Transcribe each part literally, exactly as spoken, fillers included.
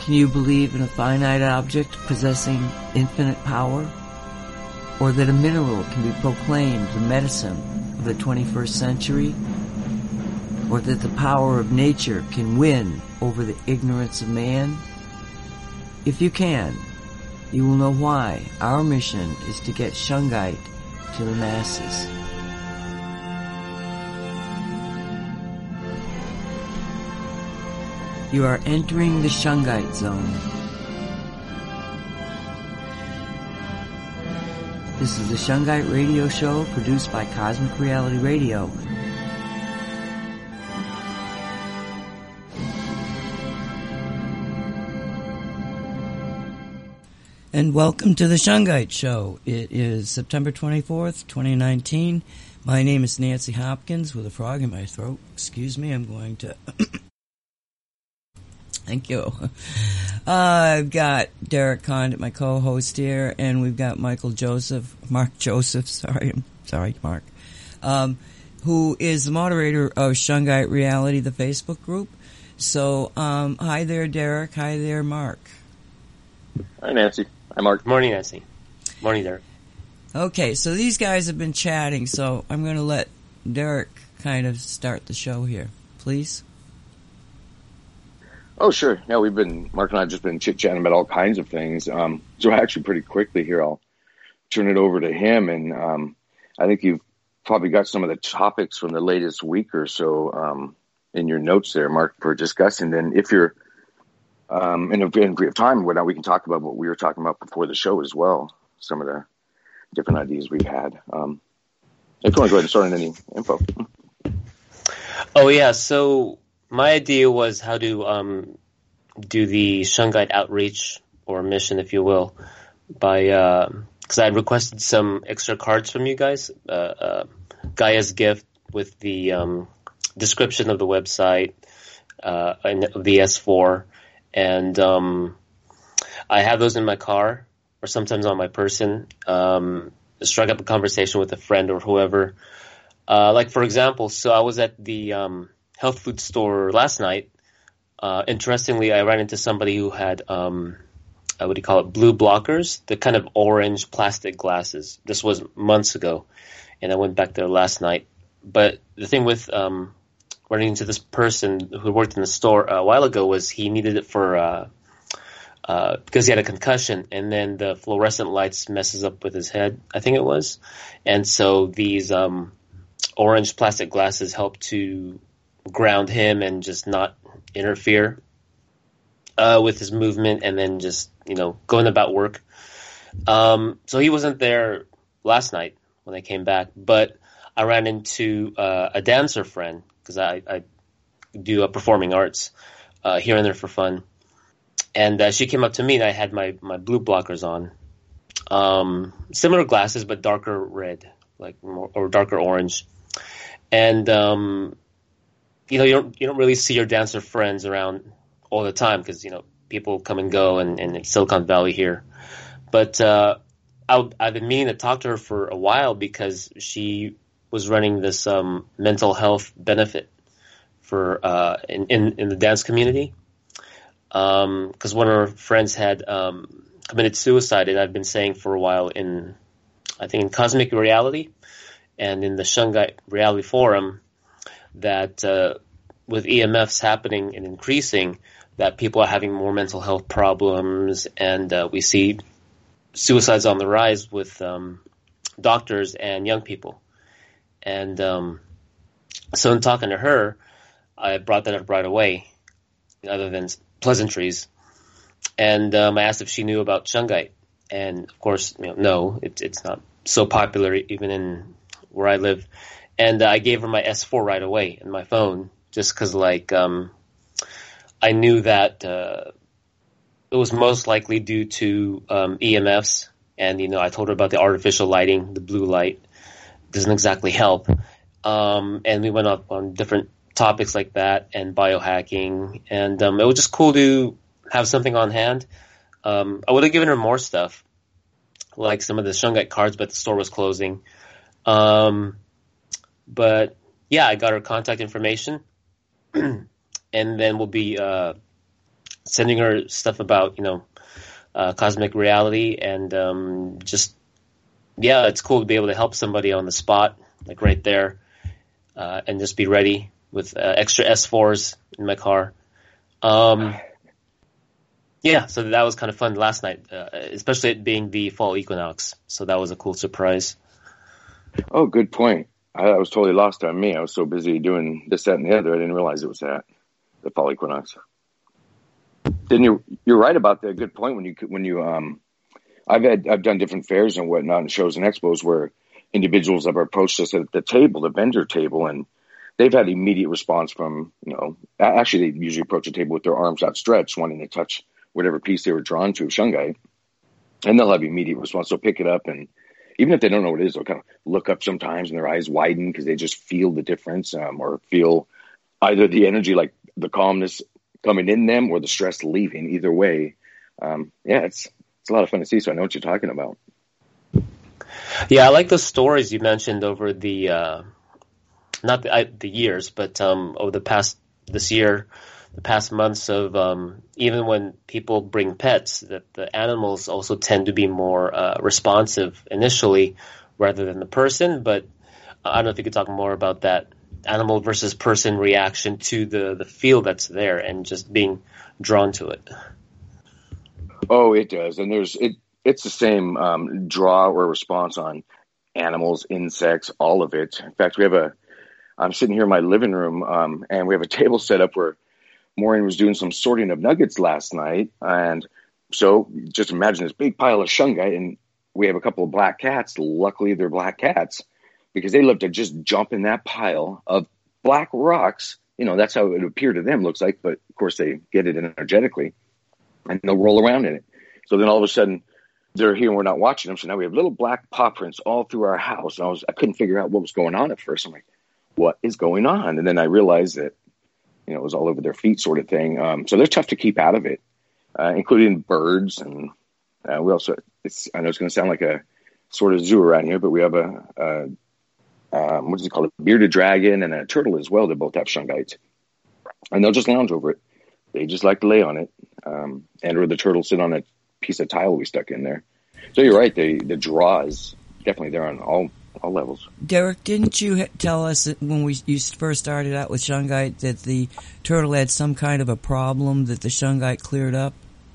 Can you believe in a finite object possessing infinite power? Or that a mineral can be proclaimed the medicine of the twenty-first century? Or that the power of nature can win over the ignorance of man? If you can, you will know why our mission is to get Shungite to the masses. You are entering the Shungite zone. This is the Shungite Radio Show produced by Cosmic Reality Radio. And welcome to the Shungite Show. It is September twenty-fourth, twenty nineteen. My name is Nancy Hopkins with a frog in my throat. Excuse me, I'm going to... Thank you. Uh, I've got Derek Condit, my co-host here, and we've got Michael Joseph, Mark Joseph, sorry, I'm sorry, Mark, um, who is the moderator of Shungite Reality, the Facebook group. So, um, hi there, Derek. Hi there, Mark. Hi, Nancy. Hi, Mark. Morning, Nancy. Morning, Derek. Okay, so these guys have been chatting, so I'm going to let Derek kind of start the show here, please. Oh, sure. Yeah, we've been, Mark and I have just been chit-chatting about all kinds of things. Um, so actually pretty quickly here, I'll turn it over to him. And um, I think you've probably got some of the topics from the latest week or so um, in your notes there, Mark, for discussing. Then if you're um, in, a, in a brief time, whatnot, we can talk about what we were talking about before the show as well, some of the different ideas we've had. Um, if you want to go ahead and start on any info. Oh, yeah. So... my idea was how to um, do the Shungite outreach or mission, if you will, by because uh, I had requested some extra cards from you guys, uh, uh, Gaia's gift with the um, description of the website uh, and of the S four, and um, I have those in my car or sometimes on my person. Um, struck up a conversation with a friend or whoever, uh, like for example. So I was at the um, health food store last night. Uh, interestingly, I ran into somebody who had, um, uh, what do you call it, blue blockers, the kind of orange plastic glasses. This was months ago, and I went back there last night. But the thing with um, running into this person who worked in the store a while ago was he needed it for uh, uh, because he had a concussion, and then the fluorescent lights messes up with his head, I think it was. And so these um, orange plastic glasses help to ground him and just not interfere uh, with his movement, and then just, you know, going about work. Um, so he wasn't there last night when I came back, but I ran into uh, a dancer friend because I, I do a performing arts uh, here and there for fun. And uh, she came up to me and I had my, my blue blockers on. Um, similar glasses, but darker red, like more, or darker orange. And, um, you know, you don't, you don't really see your dancer friends around all the time because, you know, people come and go and, and it's Silicon Valley here. But uh, I, I've been meaning to talk to her for a while because she was running this um, mental health benefit for uh, in, in, in the dance community. Because um, one of her friends had um, committed suicide, and I've been saying for a while in, I think, in Cosmic Reality and in the Shungite Reality Forum that uh, with E M Fs happening and increasing, that people are having more mental health problems, and uh, we see suicides on the rise with um, doctors and young people. And um, so in talking to her, I brought that up right away, other than pleasantries. And um, I asked if she knew about Shungite. And, of course, you know, no, it, it's not so popular even in where I live. And uh, I gave her my S four right away in my phone just because, like, um, I knew that uh, it was most likely due to um, E M Fs. And, you know, I told her about the artificial lighting, the blue light. Doesn't exactly help. Um, and we went up on different topics like that and biohacking. And um, it was just cool to have something on hand. Um, I would have given her more stuff, like some of the Shungite cards, but the store was closing. Um, but, yeah, I got her contact information. And then we'll be uh, sending her stuff about, you know, uh, cosmic reality, and um, just, yeah, it's cool to be able to help somebody on the spot, like right there, uh, and just be ready with uh, extra S fours in my car. Um, yeah, so that was kind of fun last night, uh, especially it being the fall equinox. So that was a cool surprise. Oh, good point. I, I was totally lost on me. I was so busy doing this, that, and the other. I didn't realize it was that, the fall equinox. Then you're you're right about that. Good point. When you when you um, I've had I've done different fairs and whatnot, and shows and expos where individuals have approached us at the table, the vendor table, and they've had immediate response from, you know, actually they usually approach the table with their arms outstretched, wanting to touch whatever piece they were drawn to of shungite, and they'll have immediate response. They'll pick it up, and even if they don't know what it is, they'll kind of look up sometimes, and their eyes widen because they just feel the difference, um, or feel either the energy, like the calmness coming in them, or the stress leaving. Either way, um, yeah, it's it's a lot of fun to see. So I know what you're talking about. Yeah, I like the stories you mentioned over the uh, not the, I, the years, but um, over the past this year. The past months of um, even when people bring pets, that the animals also tend to be more uh, responsive initially rather than the person. But I don't know if you could talk more about that animal versus person reaction to the, the feel that's there and just being drawn to it. Oh, it does. And there's it. It's the same um, draw or response on animals, insects, all of it. In fact, we have a, I'm sitting here in my living room um, and we have a table set up where Maureen was doing some sorting of nuggets last night, and so just imagine this big pile of shungite, and we have a couple of black cats. Luckily, they're black cats because they love to just jump in that pile of black rocks. You know, that's how it would appear to them, looks like, but of course they get it energetically, and they'll roll around in it. So then all of a sudden, they're here and we're not watching them, so now we have little black paw prints all through our house. And I was I couldn't figure out what was going on at first. I'm like, what is going on? And then I realized that, you know, it was all over their feet sort of thing. Um, so they're tough to keep out of it, uh, including birds. And uh, we also, it's, I know it's going to sound like a sort of zoo around here, but we have a, a um, what does it called? A bearded dragon and a turtle as well. They both have shungite. And they'll just lounge over it. They just like to lay on it. Um, and or the turtle sit on a piece of tile we stuck in there. So you're right. The, the draw is definitely there on all all levels. Derek, didn't you tell us that when we you first started out with shungite that the turtle had some kind of a problem that the shungite cleared up?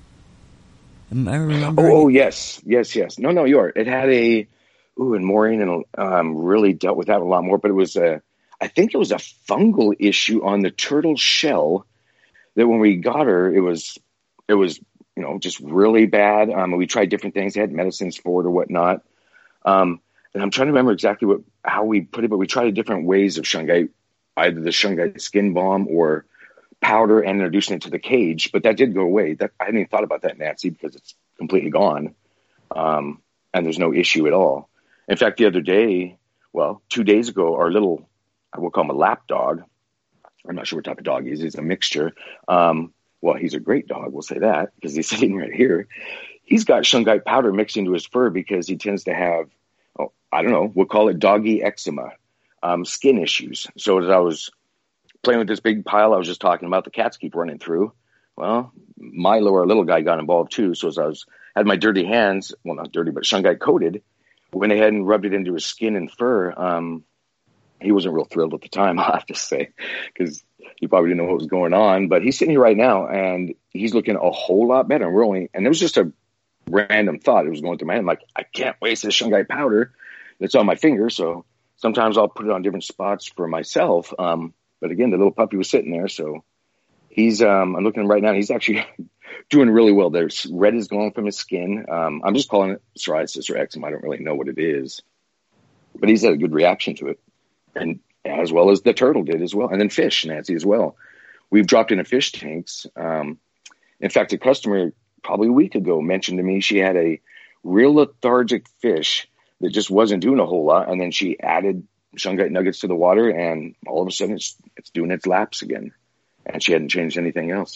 Am I remembering? Oh, oh yes, yes, yes. No, no, you are. It had a, ooh, and Maureen and um, really dealt with that a lot more. But it was a, I think it was a fungal issue on the turtle shell that when we got her, it was, it was, you know, just really bad. Um, we tried different things. They had medicines for it or whatnot. Um, And I'm trying to remember exactly what how we put it, but we tried different ways of shungite, either the shungite skin balm or powder, and introducing it to the cage. But that did go away. That I hadn't even thought about that, Nancy, because it's completely gone, um, and there's no issue at all. In fact, the other day, well, two days ago, our little, I will call him a lap dog. I'm not sure what type of dog he is. He's a mixture. Um, well, he's a great dog. We'll say that because he's sitting right here. He's got shungite powder mixed into his fur because he tends to have, oh, I don't know, we'll call it doggy eczema, um, skin issues. So as I was playing with this big pile I was just talking about, the cats keep running through. Well, Milo, our little guy, got involved too. So as I was had my dirty hands, well, not dirty, but shungite coated, went ahead and rubbed it into his skin and fur. Um, he wasn't real thrilled at the time, I'll have to say, because he probably didn't know what was going on. But he's sitting here right now, and he's looking a whole lot better. And we're only, and it was just a random thought. It was going through my head. I'm like, I can't waste this shungite powder that's on my finger. So sometimes I'll put it on different spots for myself. Um, but again, the little puppy was sitting there. So he's, um, I'm looking right now. He's actually doing really well. There's red is going from his skin. Um, I'm just calling it psoriasis or eczema. I don't really know what it is, but he's had a good reaction to it. And as well as the turtle did as well. And then fish, Nancy, as well. We've dropped into fish tanks. Um, in fact, a customer probably a week ago mentioned to me she had a real lethargic fish that just wasn't doing a whole lot. And then she added shungite nuggets to the water, and all of a sudden it's, it's doing its laps again. And she hadn't changed anything else.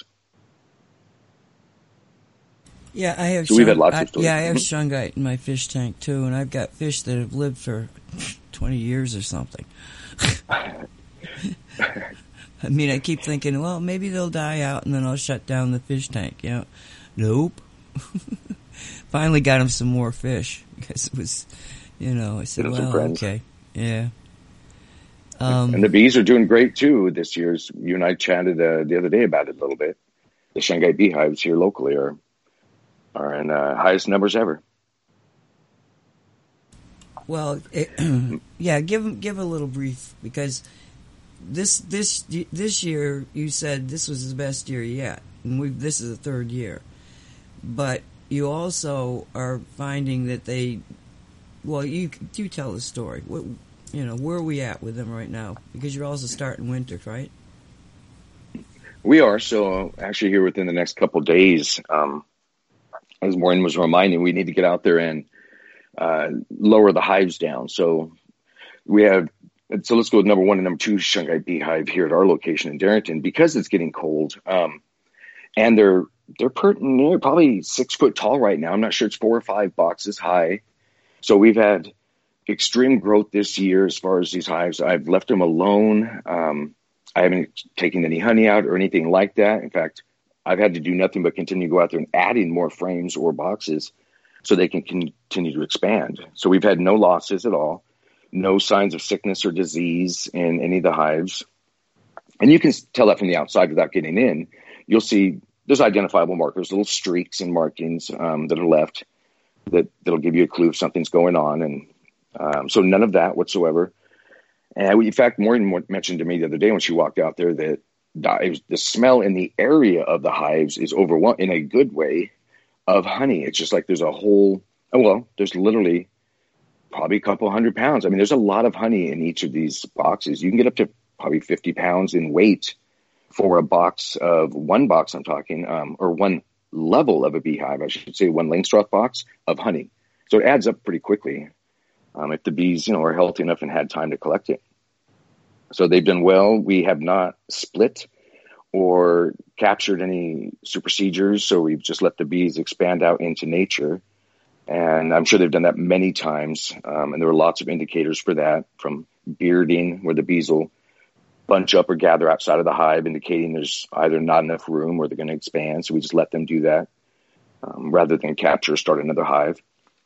Yeah, I have. So shung- we've had lots I, of stories. Yeah, I have shungite in my fish tank too, and I've got fish that have lived for twenty years or something. I mean, I keep thinking, well, maybe they'll die out and then I'll shut down the fish tank. You know, nope. Finally got him some more fish because it was, you know, I said, well, okay, yeah. Um, and the bees are doing great too this year. You and I chatted uh, the other day about it a little bit. The Shungite beehives here locally are are in uh, highest numbers ever. Well, it, yeah, give give a little brief because this this this year you said this was the best year yet, and we this is the third year, but you also are finding that they, well, you you tell the story. What, you know, where are we at with them right now? Because you're also starting winter, right? We are. So actually here within the next couple of days, um, as Maureen was reminding, we need to get out there and uh, lower the hives down. So we have, so let's go with number one and number two Shungite beehive here at our location in Darrington, because it's getting cold. Um, and they're, they're pretty near, probably six foot tall right now. I'm not sure, it's four or five boxes high. So we've had extreme growth this year as far as these hives. I've left them alone. Um, I haven't taken any honey out or anything like that. In fact, I've had to do nothing but continue to go out there and adding more frames or boxes so they can continue to expand. So we've had no losses at all, no signs of sickness or disease in any of the hives. And you can tell that from the outside without getting in. You'll see there's identifiable markers, little streaks and markings um, that are left that, that'll give you a clue if something's going on. And Um, so none of that whatsoever. And in fact, Maureen mentioned to me the other day when she walked out there that the, the smell in the area of the hives is overwhelming in a good way of honey. It's just like there's a whole, oh, well, there's literally probably a couple hundred pounds. I mean, there's a lot of honey in each of these boxes. You can get up to probably fifty pounds in weight for a box of one box, I'm talking, um, or one level of a beehive, I should say, one Langstroth box of honey. So it adds up pretty quickly. Um, if the bees, you know, are healthy enough and had time to collect it. So they've done well. We have not split or captured any supersedures. So we've just let the bees expand out into nature. And I'm sure they've done that many times. Um, and there were lots of indicators for that, from bearding, where the bees will bunch up or gather outside of the hive, indicating there's either not enough room or they're going to expand. So we just let them do that um, rather than capture or start another hive.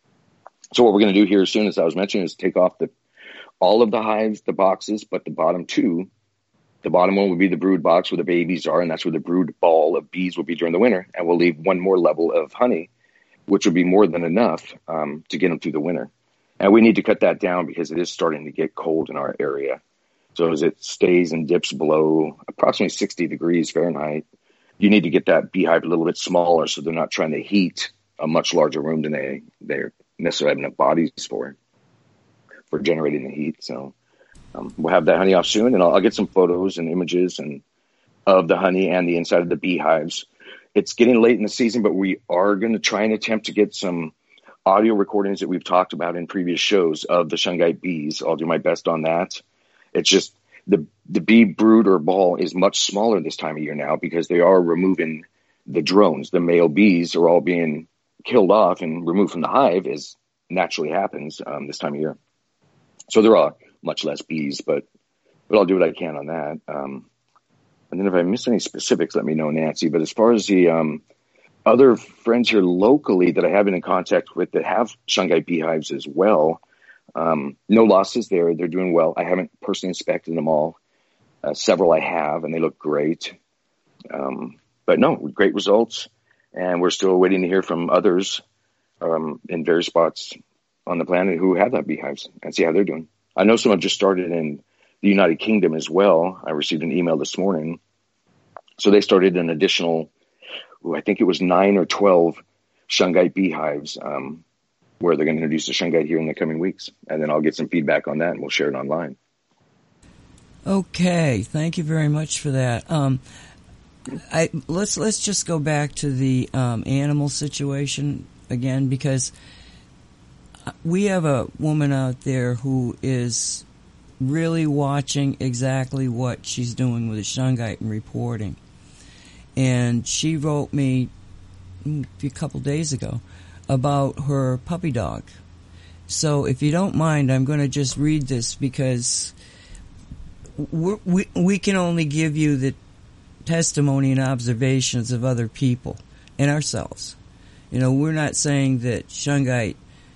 So what we're going to do here as soon as I was mentioning is take off the all of the hives, the boxes, but the bottom two. The bottom one would be the brood box where the babies are, and that's where the brood ball of bees will be during the winter. And we'll leave one more level of honey, which would be more than enough um, to get them through the winter. And we need to cut that down because it is starting to get cold in our area. So as it stays and dips below approximately sixty degrees Fahrenheit, you need to get that beehive a little bit smaller so they're not trying to heat a much larger room than they, they're necessarily have enough bodies for for generating the heat. So um, we'll have that honey off soon, and I'll, I'll get some photos and images and of the honey and the inside of the beehives. It's getting late in the season, but we are going to try and attempt to get some audio recordings that we've talked about in previous shows of the Shungite bees. I'll do my best on that. It's just the the bee brood or ball is much smaller this time of year now because they are removing the drones. The male bees are all being killed off and removed from the hive, as naturally happens um, this time of year. So there are much less bees, but but I'll do what I can on that. Um, and then if I miss any specifics, let me know, Nancy. But as far as the um, other friends here locally that I have been in contact with that have Shungite beehives as well, um, no losses there. They're doing well. I haven't personally inspected them all. Uh, several I have, and they look great. Um, but no, great results. And we're still waiting to hear from others um, in various spots on the planet who have that beehives and see how they're doing. I know some have just started in the United Kingdom as well. I received an email this morning. So they started an additional, ooh, I think it was nine or twelve Shungite beehives um, where they're going to introduce the Shungite here in the coming weeks. And then I'll get some feedback on that and we'll share it online. Okay. Thank you very much for that. Um, I, let's let's just go back to the um, animal situation again, because we have a woman out there who is really watching exactly what she's doing with the Shungite and reporting. And she wrote me a couple days ago about her puppy dog. So if you don't mind, I'm going to just read this because we're, we we can only give you the testimony and observations of other people and ourselves. You know, we're not saying that shungite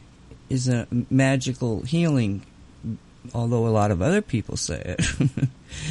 is a magical healing, although a lot of other people say it.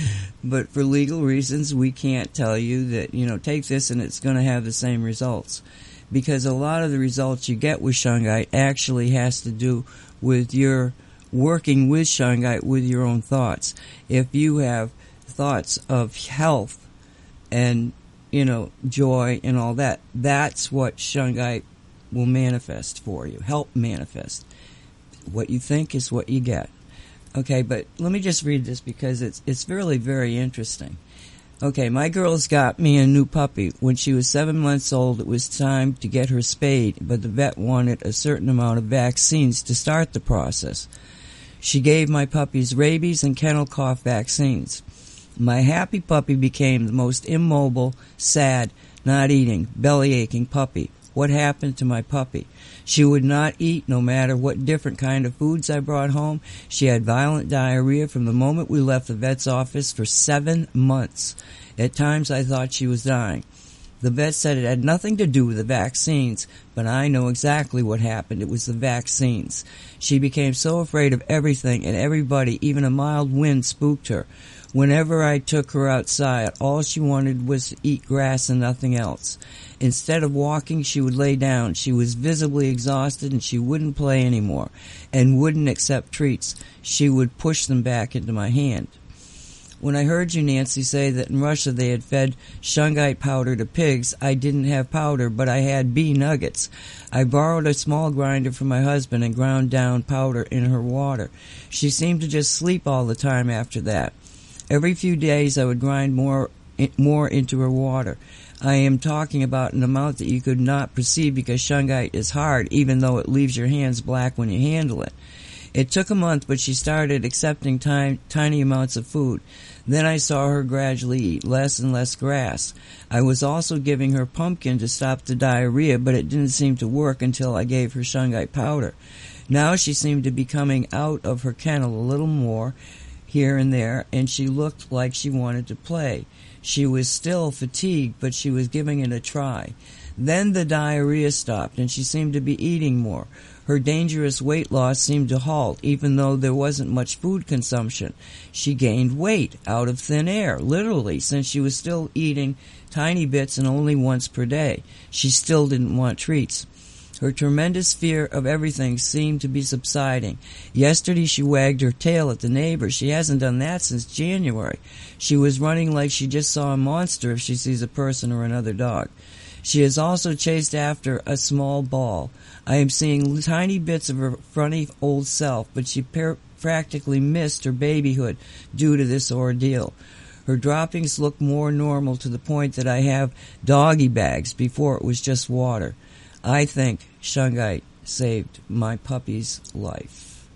But for legal reasons, we can't tell you that, you know, take this and it's going to have the same results. Because a lot of the results you get with shungite actually has to do with your working with shungite with your own thoughts. If you have thoughts of health and, you know, joy and all that, that's what shungite will manifest for you, help manifest. What you think is what you get. Okay, but let me just read this because it's it's really very interesting. Okay, my girl's got me a new puppy. When she was seven months old, it was time to get her spayed, but the vet wanted a certain amount of vaccines to start the process. She gave my puppies rabies and kennel cough vaccines. My happy puppy became the most immobile, sad, not eating, belly-aching puppy. What happened to my puppy? She would not eat no matter what different kind of foods I brought home. She had violent diarrhea from the moment we left the vet's office for seven months. At times I thought she was dying. The vet said it had nothing to do with the vaccines, but I know exactly what happened. It was the vaccines. She became so afraid of everything and everybody, even a mild wind spooked her. Whenever I took her outside, all she wanted was to eat grass and nothing else. Instead of walking, she would lay down. She was visibly exhausted and she wouldn't play anymore and wouldn't accept treats. She would push them back into my hand. When I heard you, Nancy, say that in Russia they had fed shungite powder to pigs, I didn't have powder, but I had bee nuggets. I borrowed a small grinder from my husband and ground down powder in her water. She seemed to just sleep all the time after that. Every few days I would grind more more into her water. I am talking about an amount that you could not perceive because shungite is hard, even though it leaves your hands black when you handle it. It took a month, but she started accepting time, tiny amounts of food. Then I saw her gradually eat less and less grass. I was also giving her pumpkin to stop the diarrhea, but it didn't seem to work until I gave her shungite powder. Now she seemed to be coming out of her kennel a little more here and there, and she looked like she wanted to play. She was still fatigued, but she was giving it a try. Then the diarrhea stopped, and she seemed to be eating more. Her dangerous weight loss seemed to halt, even though there wasn't much food consumption. She gained weight out of thin air, literally, since she was still eating tiny bits and only once per day. She still didn't want treats. Her tremendous fear of everything seemed to be subsiding. Yesterday she wagged her tail at the neighbors. She hasn't done that since January. She was running like she just saw a monster if she sees a person or another dog. She has also chased after a small ball. I am seeing tiny bits of her funny old self, but she per- practically missed her babyhood due to this ordeal. Her droppings look more normal to the point that I have doggy bags before it was just water. I think shungite saved my puppy's life.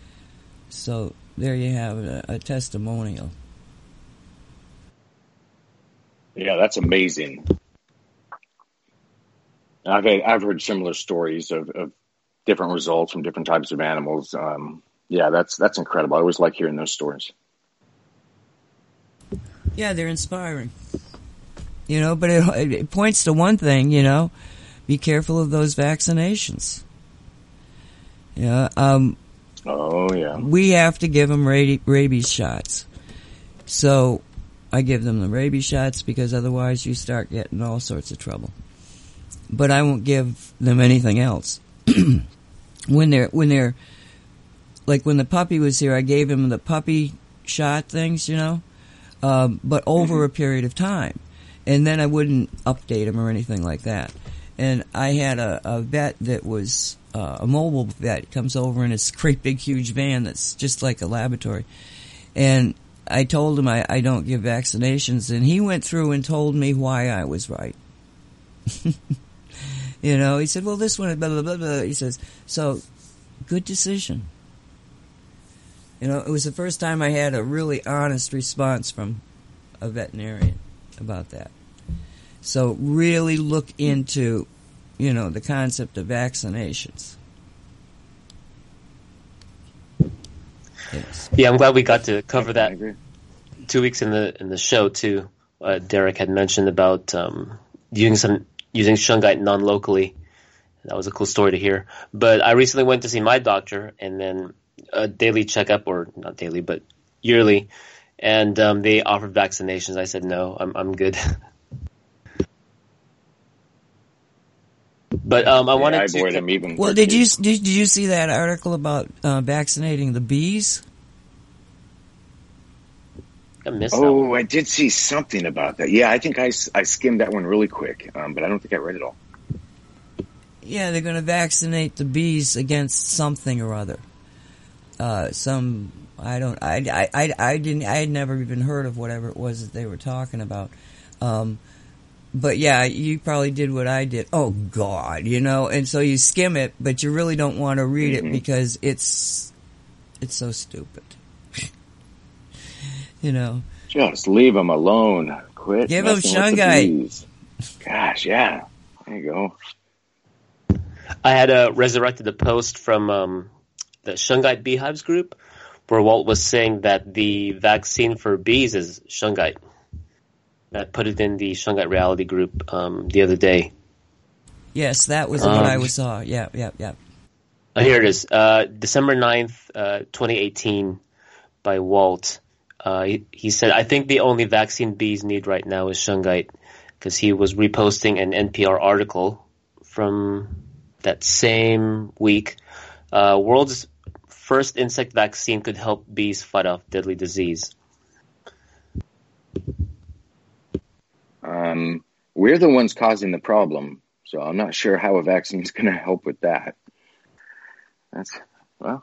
So there you have a, a testimonial. Yeah, that's amazing. I've had, I've heard similar stories of, of different results from different types of animals. Um, yeah, that's that's incredible. I always like hearing those stories. Yeah, they're inspiring. You know, but it, it points to one thing, you know, be careful of those vaccinations. Yeah, um, oh, yeah. We have to give them rabies, rabies shots. So I give them the rabies shots because otherwise you start getting all sorts of trouble. But I won't give them anything else. when they're, when they're, like when the puppy was here, I gave him the puppy shot things, you know, um, but over mm-hmm. a period of time. And then I wouldn't update him or anything like that. And I had a, a vet that was uh, a mobile vet. He comes over in this great big huge van that's just like a laboratory. And I told him I, I don't give vaccinations. And he went through and told me why I was right. You know, he said, well, this one, blah, blah, blah, blah. He says, so, good decision. You know, it was the first time I had a really honest response from a veterinarian about that. So really look into, you know, the concept of vaccinations. Yes. Yeah, I'm glad we got to cover that. two weeks in the in the show too, uh, Derek had mentioned about um, using some using shungite non-locally. That was a cool story to hear. But I recently went to see my doctor, and then a daily checkup, or not daily, but yearly, and um, they offered vaccinations. I said no, I'm I'm good. But um, I yeah, wanted I to. avoid them even. Well, did you did, did you see that article about uh, vaccinating the bees? I missed oh, I did see something about that. Yeah, I think I, I skimmed that one really quick, um, but I don't think I read it all. Yeah, they're going to vaccinate the bees against something or other. Uh, some I don't I, I, I, I didn't I had never even heard of whatever it was that they were talking about. Um, but yeah, you probably did what I did. Oh God, you know, and so you skim it, but you really don't want to read mm-hmm. it because it's it's so stupid. You know, just leave them alone. Quit. Give them shungite. Gosh, yeah. There you go. I had uh, resurrected a post from um, the Shungite Beehives group where Walt was saying that the vaccine for bees is shungite. I put it in the Shungite Reality group um, the other day. Yes, that was um, what I saw. Yeah, yeah, yeah. Oh, here it is. Uh, December ninth, uh, twenty eighteen by Walt. Uh, he, he said, I think the only vaccine bees need right now is shungite, because he was reposting an N P R article from that same week. Uh, world's first insect vaccine could help bees fight off deadly disease. Um, we're the ones causing the problem, so I'm not sure how a vaccine is going to help with that. That's, well...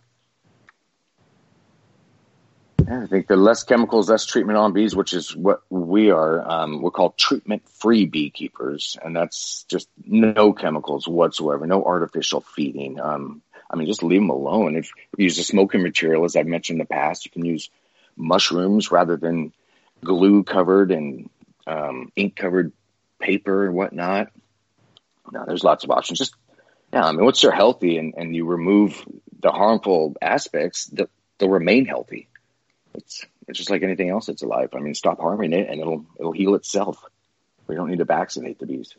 Yeah, I think the less chemicals, less treatment on bees, which is what we are. Um, we're called treatment-free beekeepers, and that's just no chemicals whatsoever, no artificial feeding. Um, I mean, just leave them alone. If, if you use a smoking material, as I've mentioned in the past, you can use mushrooms rather than glue-covered and um, ink-covered paper and whatnot. Now, there's lots of options. Just, yeah, I mean, once they're healthy and, and you remove the harmful aspects, they'll, they'll remain healthy. It's it's just like anything else that's alive. I mean, stop harming it, and it'll it'll heal itself. We don't need to vaccinate the bees.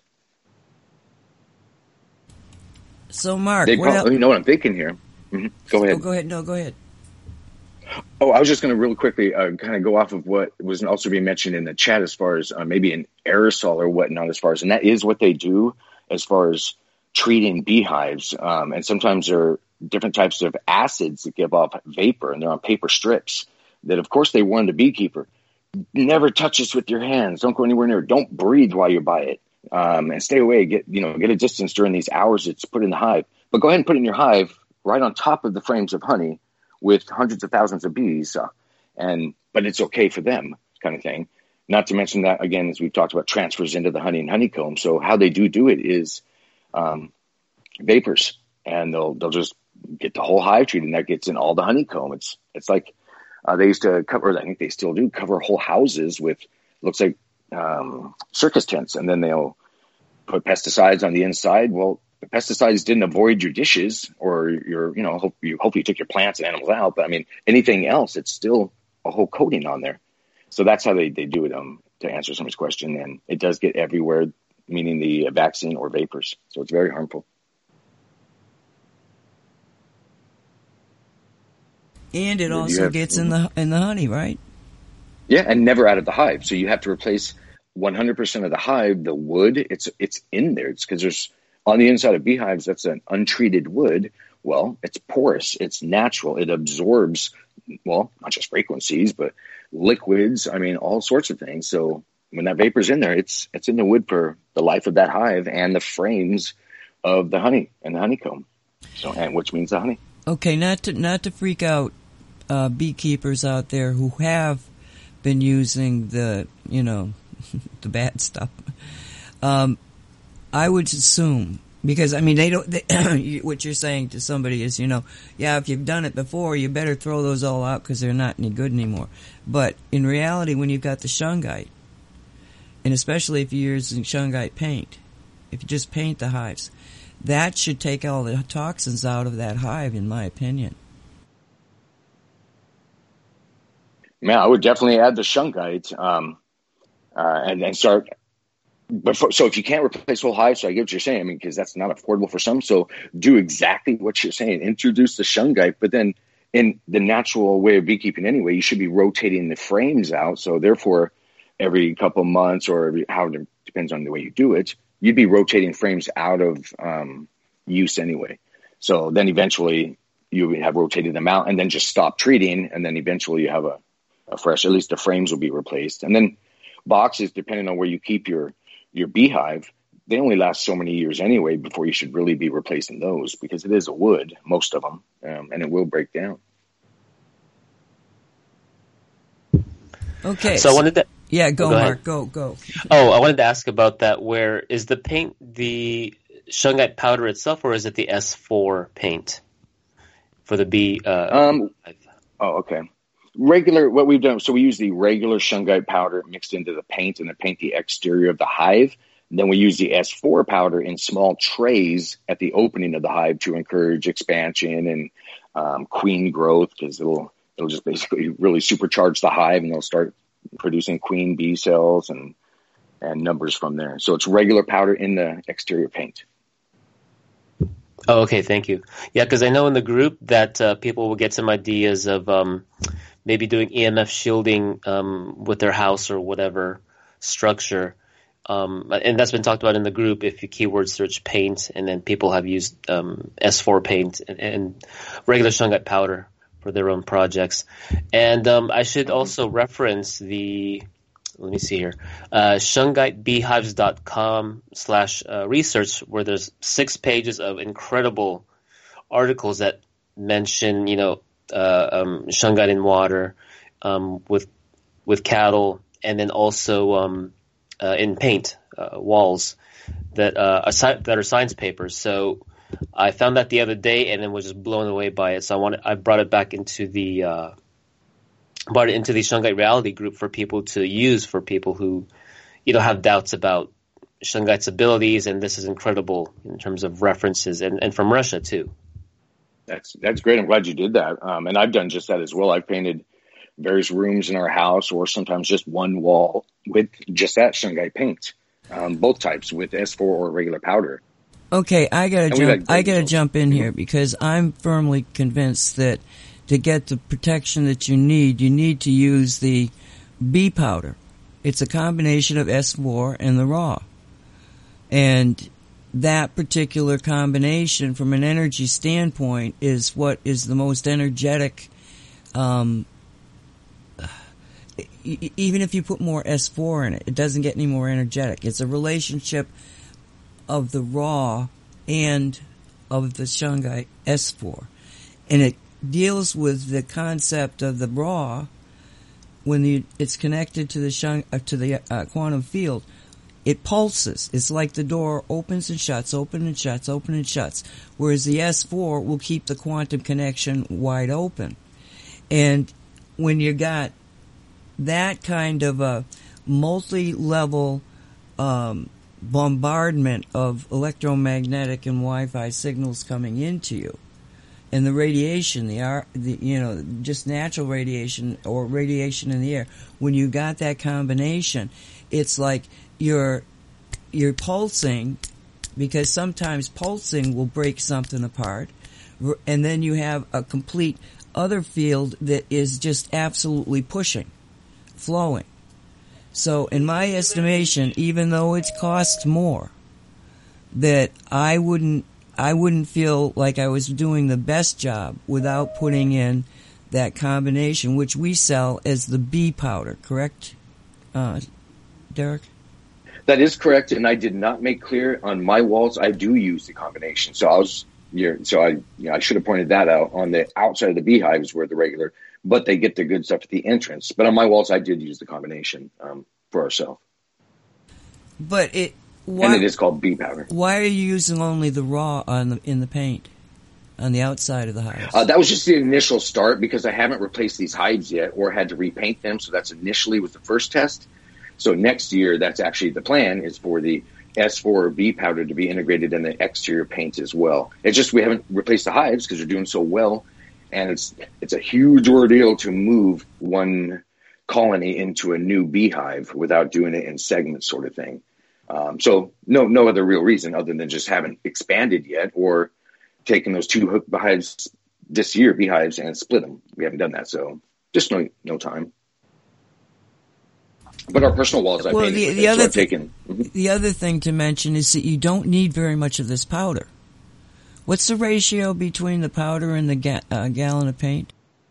So, Mark, they what probably, el- you know what I'm thinking here. Mm-hmm. Go ahead. Oh, go ahead. No, go ahead. Oh, I was just going to real quickly uh, kind of go off of what was also being mentioned in the chat as far as uh, maybe an aerosol or whatnot, as far as, and that is what they do as far as treating beehives. Um, and sometimes there are different types of acids that give off vapor, and they're on paper strips. That, of course, they warn the beekeeper, never touch this with your hands. Don't go anywhere near it. Don't breathe while you're by it. Um, and stay away. Get, you know, get a distance during these hours it's put in the hive. But go ahead and put it in your hive right on top of the frames of honey with hundreds of thousands of bees. Uh, and But it's okay for them, kind of thing. Not to mention that, again, as we've talked about, transfers into the honey and honeycomb. So how they do do it is um, vapors. And they'll they'll just get the whole hive treated, and that gets in all the honeycomb. It's It's like... Uh, they used to cover, I think they still do, cover whole houses with, looks like um, circus tents, and then they'll put pesticides on the inside. Well, the pesticides didn't avoid your dishes or your, you know, hope you, hopefully you took your plants and animals out, but I mean, anything else, it's still a whole coating on there. So that's how they, they do it, um, to answer somebody's question, and it does get everywhere, meaning the vaccine or vapors. So it's very harmful. And it also have, gets in the in the honey, right? Yeah, and never out of the hive. So you have to replace one hundred percent of the hive. The wood, it's it's in there. It's because there's on the inside of beehives, that's an untreated wood. Well, it's porous. It's natural. It absorbs, well, not just frequencies, but liquids. I mean, all sorts of things. So when that vapor's in there, it's it's in the wood for the life of that hive and the frames of the honey and the honeycomb. So, and which means the honey. Okay, not to not to freak out uh, beekeepers out there who have been using the, you know, the bad stuff. Um, I would assume, because I mean, they don't. They, what you're saying to somebody is, you know, yeah, if you've done it before, you better throw those all out because they're not any good anymore. But in reality, when you've got the shungite, and especially if you're using shungite paint, if you just paint the hives, that should take all the toxins out of that hive, in my opinion. Man, I would definitely add the shungite um, uh, and, and start. But for, so if you can't replace whole hives, so I get what you're saying. I mean, because that's not affordable for some. So do exactly what you're saying. Introduce the shungite, but then in the natural way of beekeeping anyway, you should be rotating the frames out. So therefore, every couple months or every, how it depends on the way you do it, you'd be rotating frames out of um, use anyway. So then eventually you would have rotated them out and then just stop treating. And then eventually you have a, a fresh, at least the frames will be replaced. And then boxes, depending on where you keep your, your beehive, they only last so many years anyway before you should really be replacing those, because it is a wood, most of them, um, and it will break down. Okay. So I wanted to... Yeah, go, go Mark. ahead. Go, go. Oh, I wanted to ask about that. Where is the paint the shungite powder itself, or is it the S four paint for the bee? Uh, um, oh, okay. Regular, what we've done, so we use the regular shungite powder mixed into the paint and then paint the exterior of the hive. And then we use the S four powder in small trays at the opening of the hive to encourage expansion and um, queen growth, because it'll it'll just basically really supercharge the hive and they'll start producing queen bee cells and and numbers from there. So it's regular powder in the exterior paint. Oh, okay, thank you. Yeah, because I know in the group that uh, people will get some ideas of um, maybe doing E M F shielding um, with their house or whatever structure. Um, and that's been talked about in the group if you keyword search paint, and then people have used um, S four paint and, and regular shungite powder for their own projects. And um, I should also reference the, let me see here, uh, shungite beehives dot com slash research, where there's six pages of incredible articles that mention, you know, uh, um, shungite in water um, with with cattle, and then also um, uh, in paint uh, walls that uh, are sci- that are science papers. So I found that the other day and then was just blown away by it. So I wanted, I brought it back into the uh, brought it into the Shungite Reality group for people to use, for people who, you know, have doubts about shungite's abilities. And this is incredible in terms of references, and, and from Russia too. That's that's great. I'm glad you did that. Um, and I've done just that as well. I've painted various rooms in our house, or sometimes just one wall with just that shungite paint, um, both types with S four or regular powder. Okay, I gotta jump. I gotta jump in here because I'm firmly convinced that to get the protection that you need, you need to use the bee powder. It's a combination of S four and the raw, and that particular combination, from an energy standpoint, is what is the most energetic. Um, even if you put more S four in it, it doesn't get any more energetic. It's a relationship of the raw and of the shungite S four. And it deals with the concept of the raw when the, it's connected to the shung, uh, to the uh, quantum field. It pulses. It's like the door opens and shuts, open and shuts, open and shuts. Whereas the S four will keep the quantum connection wide open. And when you got that kind of a multi-level um, bombardment of electromagnetic and Wi-Fi signals coming into you, and the radiation, the, the you know, just natural radiation or radiation in the air, when you got that combination, it's like you're you're pulsing, because sometimes pulsing will break something apart, and then you have a complete other field that is just absolutely pushing, flowing. So in my estimation, even though it costs more, that I wouldn't I wouldn't feel like I was doing the best job without putting in that combination, which we sell as the bee powder, correct, uh, Derek? That is correct, and I did not make clear on my walls. I do use the combination, so I was, yeah, so I, you know, I should have pointed that out. On the outside of the beehives where the regular, but they get the good stuff at the entrance. But on my walls, I did use the combination um, for ourselves. But it, why, and it is called bee powder. Why are you using only the raw on the in the paint on the outside of the hives? Uh, that was just the initial start, because I haven't replaced these hives yet or had to repaint them. So that's initially was the first test. So next year, that's actually the plan, is for the S four bee powder to be integrated in the exterior paint as well. It's just we haven't replaced the hives because they're doing so well, and it's it's a huge ordeal to move one colony into a new beehive without doing it in segments, sort of thing. Um, so no, no other real reason other than just haven't expanded yet or taken those two hook beehives this year, beehives, and split them. We haven't done that, so just no, no time. But our personal walls, I well, painted the, with the it, other so I've th- taken. Mm-hmm. The other thing to mention is that you don't need very much of this powder. What's the ratio between the powder and the ga- uh, gallon of paint?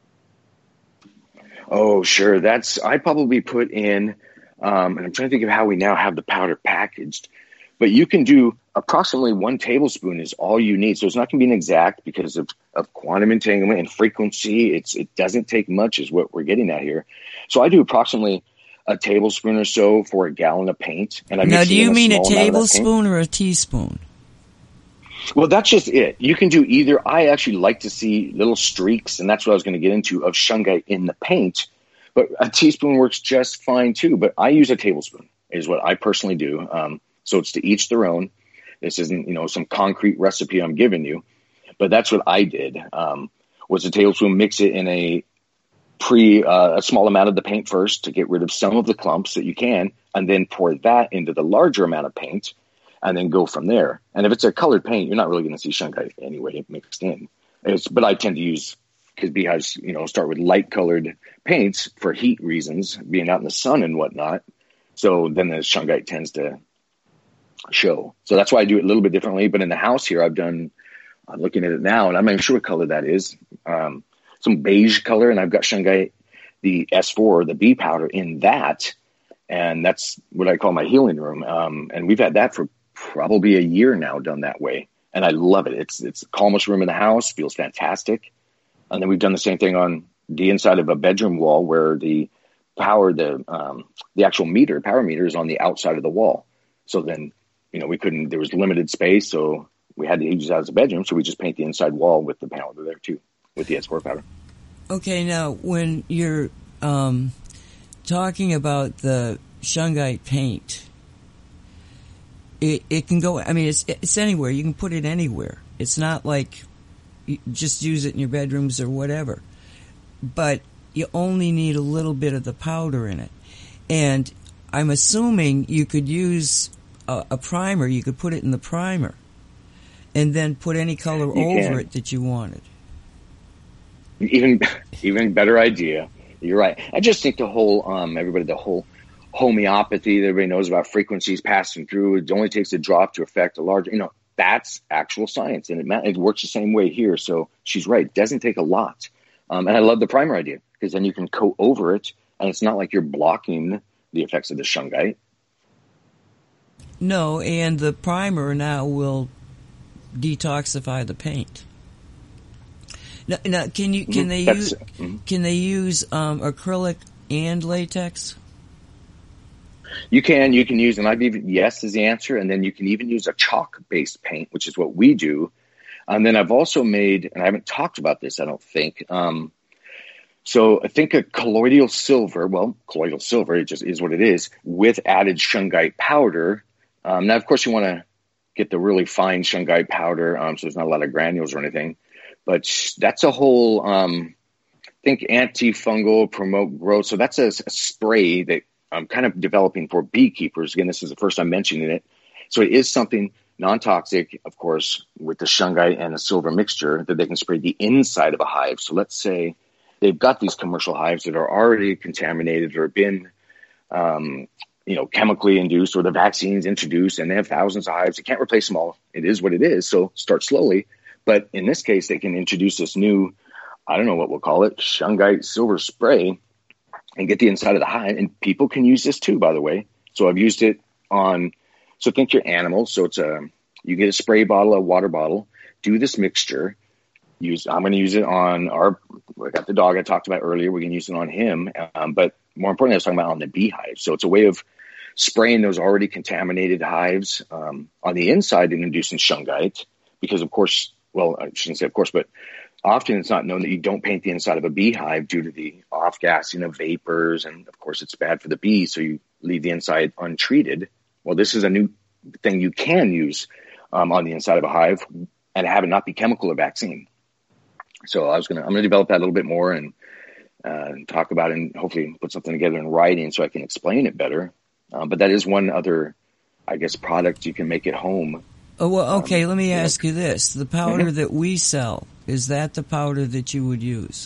Oh, sure. That's I probably put in, um, and I'm trying to think of how we now have the powder packaged. But you can do approximately one tablespoon is all you need. So it's not going to be an exact because of, of quantum entanglement and frequency. It's it doesn't take much is what we're getting at here. So I do approximately a tablespoon or so for a gallon of paint. And I now, mix do it in you a mean a small amount of that paint. tablespoon or a teaspoon? Well, that's just it. You can do either. I actually like to see little streaks, and that's what I was going to get into, of shungite in the paint. But a teaspoon works just fine too. But I use a tablespoon is what I personally do. Um, so it's to each their own. This isn't, you know, some concrete recipe I'm giving you. But that's what I did, um, was a tablespoon, mix it in a pre, uh, a small amount of the paint first to get rid of some of the clumps that you can, and then pour that into the larger amount of paint. And then go from there. And if it's a colored paint, you're not really going to see shungite anyway mixed in. It's, but I tend to use, because beehives, you know, start with light colored paints for heat reasons, being out in the sun and whatnot. So then the shungite tends to show. So that's why I do it a little bit differently. But in the house here, I've done, I'm looking at it now, and I'm not even sure what color that is. Um, some beige color, and I've got shungite, the S four, the bee powder in that. And that's what I call my healing room. Um, and we've had that for probably a year now done that way. And I love it. It's it's the calmest room in the house, feels fantastic. And then we've done the same thing on the inside of a bedroom wall where the power, the um, the actual meter, power meter is on the outside of the wall. So then, you know, we couldn't, there was limited space, so we had to use that as a powder, so we just paint the inside wall with the powder there too, with the S four powder. Okay, now when you're um, talking about the shungite paint, It, it can go, I mean, it's it's anywhere. You can put it anywhere. It's not like you just use it in your bedrooms or whatever. But you only need a little bit of the powder in it. And I'm assuming you could use a, a primer. You could put it in the primer and then put any color you over can. it that you wanted. Even even better idea. You're right. I just think the whole, um, everybody, the whole homeopathy that everybody knows about, frequencies passing through, it only takes a drop to affect a large, you know, that's actual science, and it, it works the same way here. So she's right. It doesn't take a lot. Um, and I love the primer idea, because then you can coat over it, and it's not like you're blocking the effects of the shungite. No, and the primer now will detoxify the paint. Now, now can you can they That's, use mm-hmm. can they use um, acrylic and latex? You can, you can use, and I've even, yes is the answer, and then you can even use a chalk-based paint, which is what we do. And then I've also made, and I haven't talked about this, I don't think, um, so I think a colloidal silver, well, colloidal silver, it just is what it is, with added shungite powder. Um, now, of course, you want to get the really fine shungite powder, um, so there's not a lot of granules or anything, but that's a whole, um, I think, antifungal, promote growth. So that's a, a spray that I'm kind of developing for beekeepers. Again, this is the first time mentioning it. So it is something non-toxic, of course, with the shungite and the silver mixture that they can spray the inside of a hive. So let's say they've got these commercial hives that are already contaminated or been, um, you know, chemically induced, or the vaccines introduced, and they have thousands of hives. They can't replace them all. It is what it is. So start slowly. But in this case, they can introduce this new, I don't know what we'll call it, shungite silver spray, and get the inside of the hive. And people can use this too, by the way. So I've used it on, so think your animals. So it's a, you get a spray bottle, a water bottle, do this mixture. Use, I'm going to use it on our, I got the dog I talked about earlier. We're going to use it on him. Um, but more importantly, I was talking about on the beehive. So it's a way of spraying those already contaminated hives um, on the inside and inducing shungite. Because of course, well, I shouldn't say of course, but often it's not known that you don't paint the inside of a beehive due to the off-gassing of vapors. And of course, it's bad for the bees, so you leave the inside untreated. Well, this is a new thing you can use um, on the inside of a hive and have it not be chemical or vaccine. So I was going to, I'm going to develop that a little bit more and uh, and talk about it and hopefully put something together in writing so I can explain it better. Uh, but that is one other, I guess, product you can make at home. Oh, well, okay, um, let me you ask know. you this. The powder Mm-hmm. that we sell, is that the powder that you would use?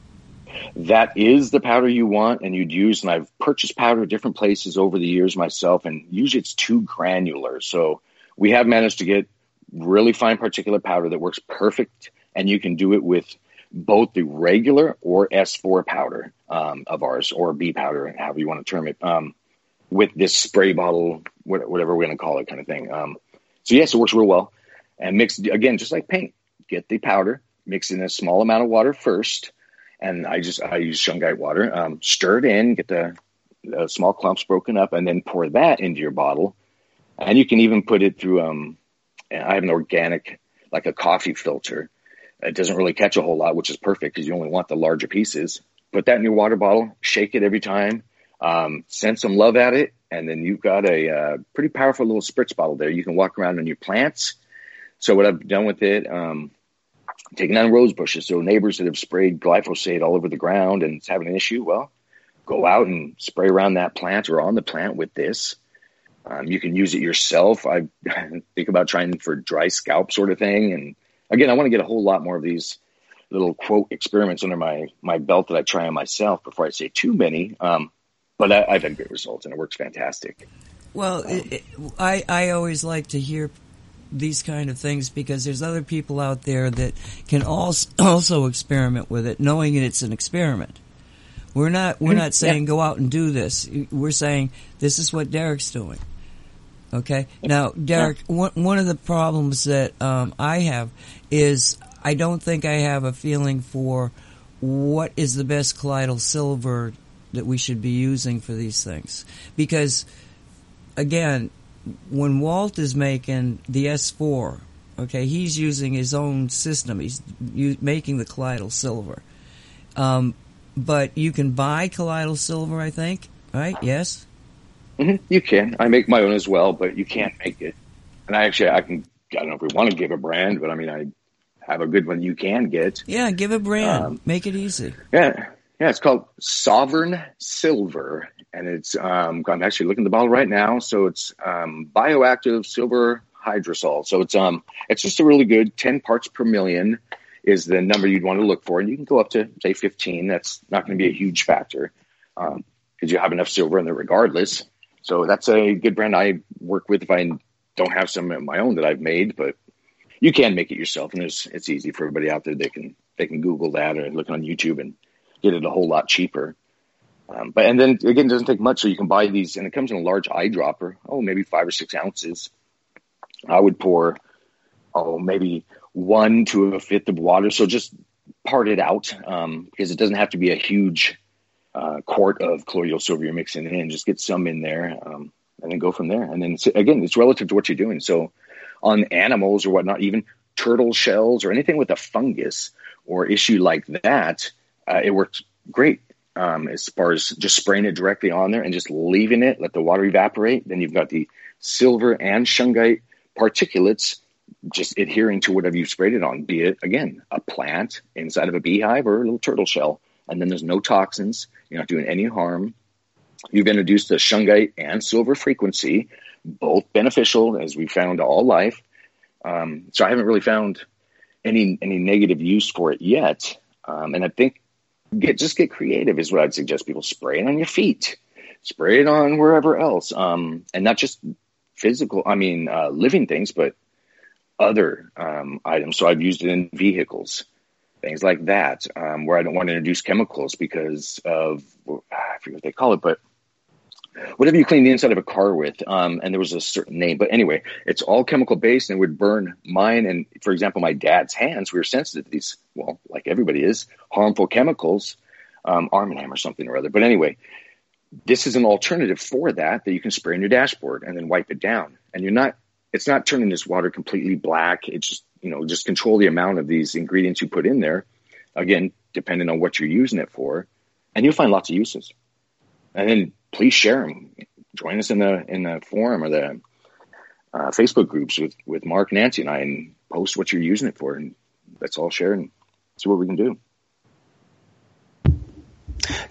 That is the powder you want and you'd use. And I've purchased powder at different places over the years myself, and usually it's too granular. So we have managed to get really fine particulate powder that works perfect, and you can do it with both the regular or S four powder um, of ours, or B powder, however you want to term it, um, with this spray bottle, whatever we're going to call it kind of thing. Um, so yes, it works real well. And mix, again, just like paint, get the powder, mix in a small amount of water first. And I just, I use shungite water, um, stir it in, get the, the small clumps broken up, and then pour that into your bottle. And you can even put it through, um, I have an organic, like a coffee filter. It doesn't really catch a whole lot, which is perfect because you only want the larger pieces. Put that in your water bottle, shake it every time, um, send some love at it, and then you've got a uh, pretty powerful little spritz bottle there. You can walk around on your plants. So what I've done with it, um, taking down rose bushes. So neighbors that have sprayed glyphosate all over the ground and it's having an issue, well, go out and spray around that plant or on the plant with this. Um, you can use it yourself. I think about trying for dry scalp sort of thing. And again, I want to get a whole lot more of these little quote experiments under my, my belt that I try on myself before I say too many. Um, but I, I've had great results and it works fantastic. Well, um, it, it, I, I always like to hear these kind of things because there's other people out there that can also, also experiment with it, knowing that it's an experiment. We're not we're not saying yeah. go out and do this. We're saying this is what Derek's doing. Okay? Now, Derek, yeah. one, one of the problems that um, I have is I don't think I have a feeling for what is the best colloidal silver that we should be using for these things. Because, again, when Walt is making the S four, okay, he's using his own system. He's u- making the colloidal silver. Um, but you can buy colloidal silver, I think, right? Yes? Mm-hmm. You can. I make my own as well, but you can't make it. And I actually, I can, I don't know if we want to give a brand, but I mean, I have a good one you can get. Yeah, give a brand. Um, make it easy. Yeah. Yeah, it's called Sovereign Silver. And it's, um, I'm actually looking at the bottle right now. So it's, um, bioactive silver hydrosol. So it's, um, it's just a really good ten parts per million is the number you'd want to look for. And you can go up to say fifteen. That's not going to be a huge factor. Um, cause you have enough silver in there regardless. So that's a good brand I work with if I don't have some of my own that I've made, but you can make it yourself. And it's, it's easy for everybody out there. They can, they can Google that or look on YouTube and get it a whole lot cheaper. Um, but, and then again, it doesn't take much. So you can buy these and it comes in a large eyedropper. Oh, maybe five or six ounces. I would pour, oh, maybe one to a fifth of water. So just part it out. Um, because it doesn't have to be a huge, uh, quart of colloidal silver you're mixing in. Just get some in there. Um, and then go from there. And then again, it's relative to what you're doing. So on animals or whatnot, even turtle shells or anything with a fungus or issue like that, uh, it works great. Um, as far as just spraying it directly on there and just leaving it, let the water evaporate. Then you've got the silver and shungite particulates just adhering to whatever you've sprayed it on, be it, again, a plant inside of a beehive or a little turtle shell. And then there's no toxins. You're not doing any harm. You've introduced the shungite and silver frequency, both beneficial, as we found all life. Um, so I haven't really found any any negative use for it yet. Um, and I think get just get creative is what I'd suggest people. Spray it on your feet, spray it on wherever else, um, and not just physical, I mean, uh, living things, but other um, items. So I've used it in vehicles, things like that, um, where I don't want to introduce chemicals because of, I forget what they call it, but whatever you clean the inside of a car with, um, and there was a certain name. But anyway, it's all chemical based and would burn mine. And for example, my dad's hands, we were sensitive to these, well, like everybody is, harmful chemicals, um, Arm and Hammer or something or other. But anyway, this is an alternative for that, that you can spray on your dashboard and then wipe it down. And you're not, it's not turning this water completely black. It's just, you know, just control the amount of these ingredients you put in there. Again, depending on what you're using it for. And you'll find lots of uses. And then please share them. Join us in the in the forum or the uh, Facebook groups with, with Mark, Nancy, and I, and post what you're using it for. And let's all share and see what we can do.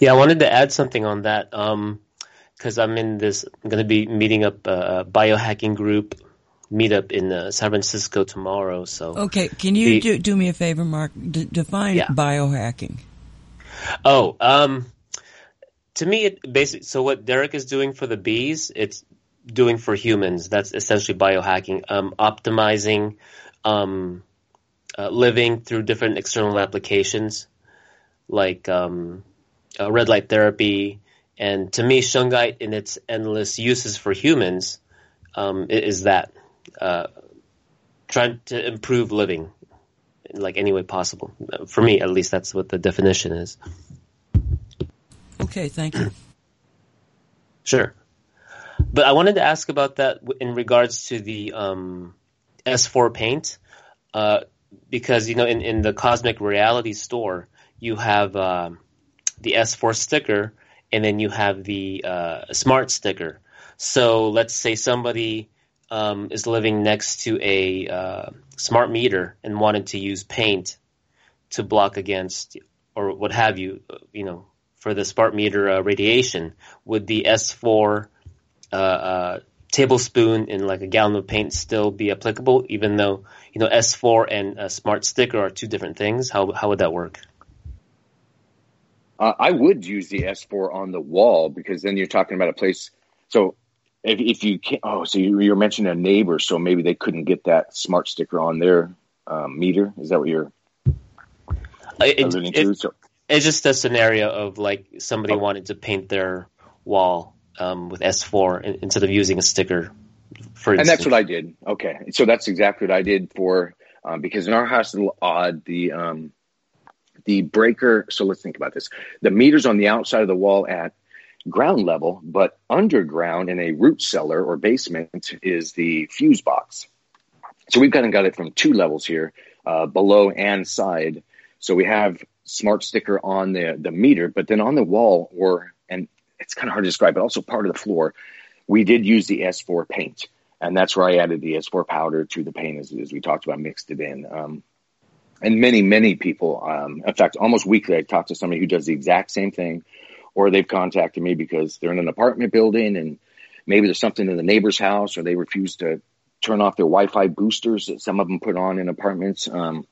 Yeah, I wanted to add something on that. Um, because I'm in this, I'm going to be meeting up a biohacking group meetup in uh, San Francisco tomorrow. So okay, can you the, do, do me a favor, Mark? D- define yeah. biohacking. Oh, um, to me, it basically. So what Derek is doing for the bees, it's doing for humans. That's essentially biohacking, um, optimizing, um, uh, living through different external applications, like um, uh, red light therapy. And to me, shungite in its endless uses for humans um, is that uh, trying to improve living in like any way possible. For me, at least, that's what the definition is. Okay, thank you. Sure. But I wanted to ask about that in regards to the um, S four paint, uh, because, you know, in, in the Cosmic Reality store, you have uh, the S four sticker, and then you have the uh, smart sticker. So let's say somebody um, is living next to a uh, smart meter and wanted to use paint to block against or what have you, you know, for the smart meter uh, radiation. Would the S four uh, uh, tablespoon in like a gallon of paint still be applicable, even though, you know, S four and a smart sticker are two different things? How how would that work? Uh, I would use the S four on the wall, because then you're talking about a place. So if, if you can't, oh, so you, you're mentioning a neighbor, so maybe they couldn't get that smart sticker on their um, meter. Is that what you're it, alluding it, to? So, it's just a scenario of like somebody oh. wanted to paint their wall um, with S four instead of using a sticker. For and that's what I did. Okay, so that's exactly what I did for um, because in our house it's a little odd. The um, The breaker, so let's think about this. The meter's on the outside of the wall at ground level, but underground in a root cellar or basement is the fuse box. So we've kind of got it from two levels here, uh, below and side. So we have smart sticker on the, the meter, but then on the wall, or and it's kind of hard to describe, but also part of the floor, we did use the S four paint. And that's where I added the S four powder to the paint, as, as we talked about, mixed it in. Um, And many, many people, um, in fact, almost weekly, I talk to somebody who does the exact same thing, or they've contacted me because they're in an apartment building and maybe there's something in the neighbor's house, or they refuse to turn off their Wi-Fi boosters that some of them put on in apartments. Um,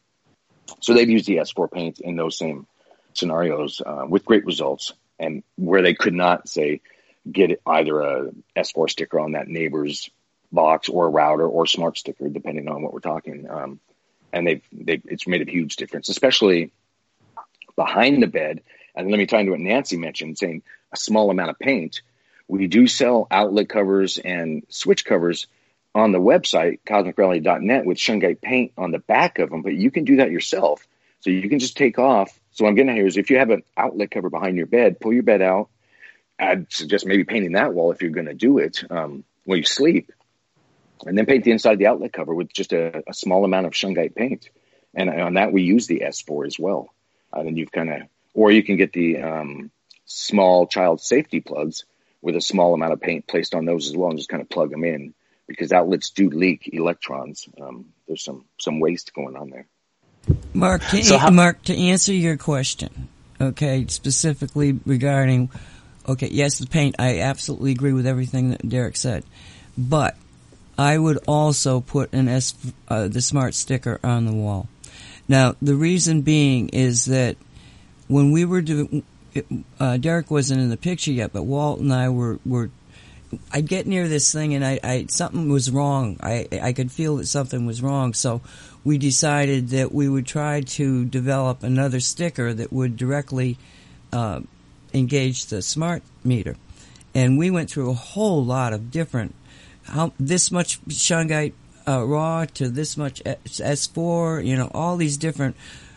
so they've used the S four paint in those same scenarios uh, with great results, and where they could not, say, get either a S four sticker on that neighbor's box or a router or smart sticker, depending on what we're talking. Um, And they've, they've, it's made a huge difference, especially behind the bed. And let me tie into what Nancy mentioned, saying a small amount of paint. We do sell outlet covers and switch covers on the website, cosmic reality dot net, with shungite paint on the back of them, but you can do that yourself. So you can just take off. So what I'm getting at here is, if you have an outlet cover behind your bed, pull your bed out. I'd suggest maybe painting that wall if you're going to do it um, while you sleep. And then paint the inside of the outlet cover with just a, a small amount of shungite paint. And on that, we use the S four as well. And then you've kind of, or you can get the um, small child safety plugs with a small amount of paint placed on those as well, and just kind of plug them in, because outlets do leak electrons. Um, there's some, some waste going on there. Mark, to, so how- Mark, to answer your question, okay, specifically regarding, okay, yes, the paint, I absolutely agree with everything that Derek said, but I would also put an S, uh, the smart sticker on the wall. Now, the reason being is that when we were doing, uh, Derek wasn't in the picture yet, but Walt and I were, were, I'd get near this thing and I, I, something was wrong. I, I could feel that something was wrong. So we decided that we would try to develop another sticker that would directly, uh, engage the smart meter. And we went through a whole lot of different, how this much shungite uh, raw to this much S four, you know, all these different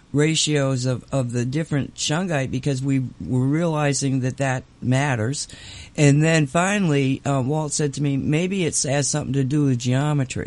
ratios of, of the different shungite, because we were realizing that that matters. And then finally, uh, Walt said to me, maybe it has something to do with geometry.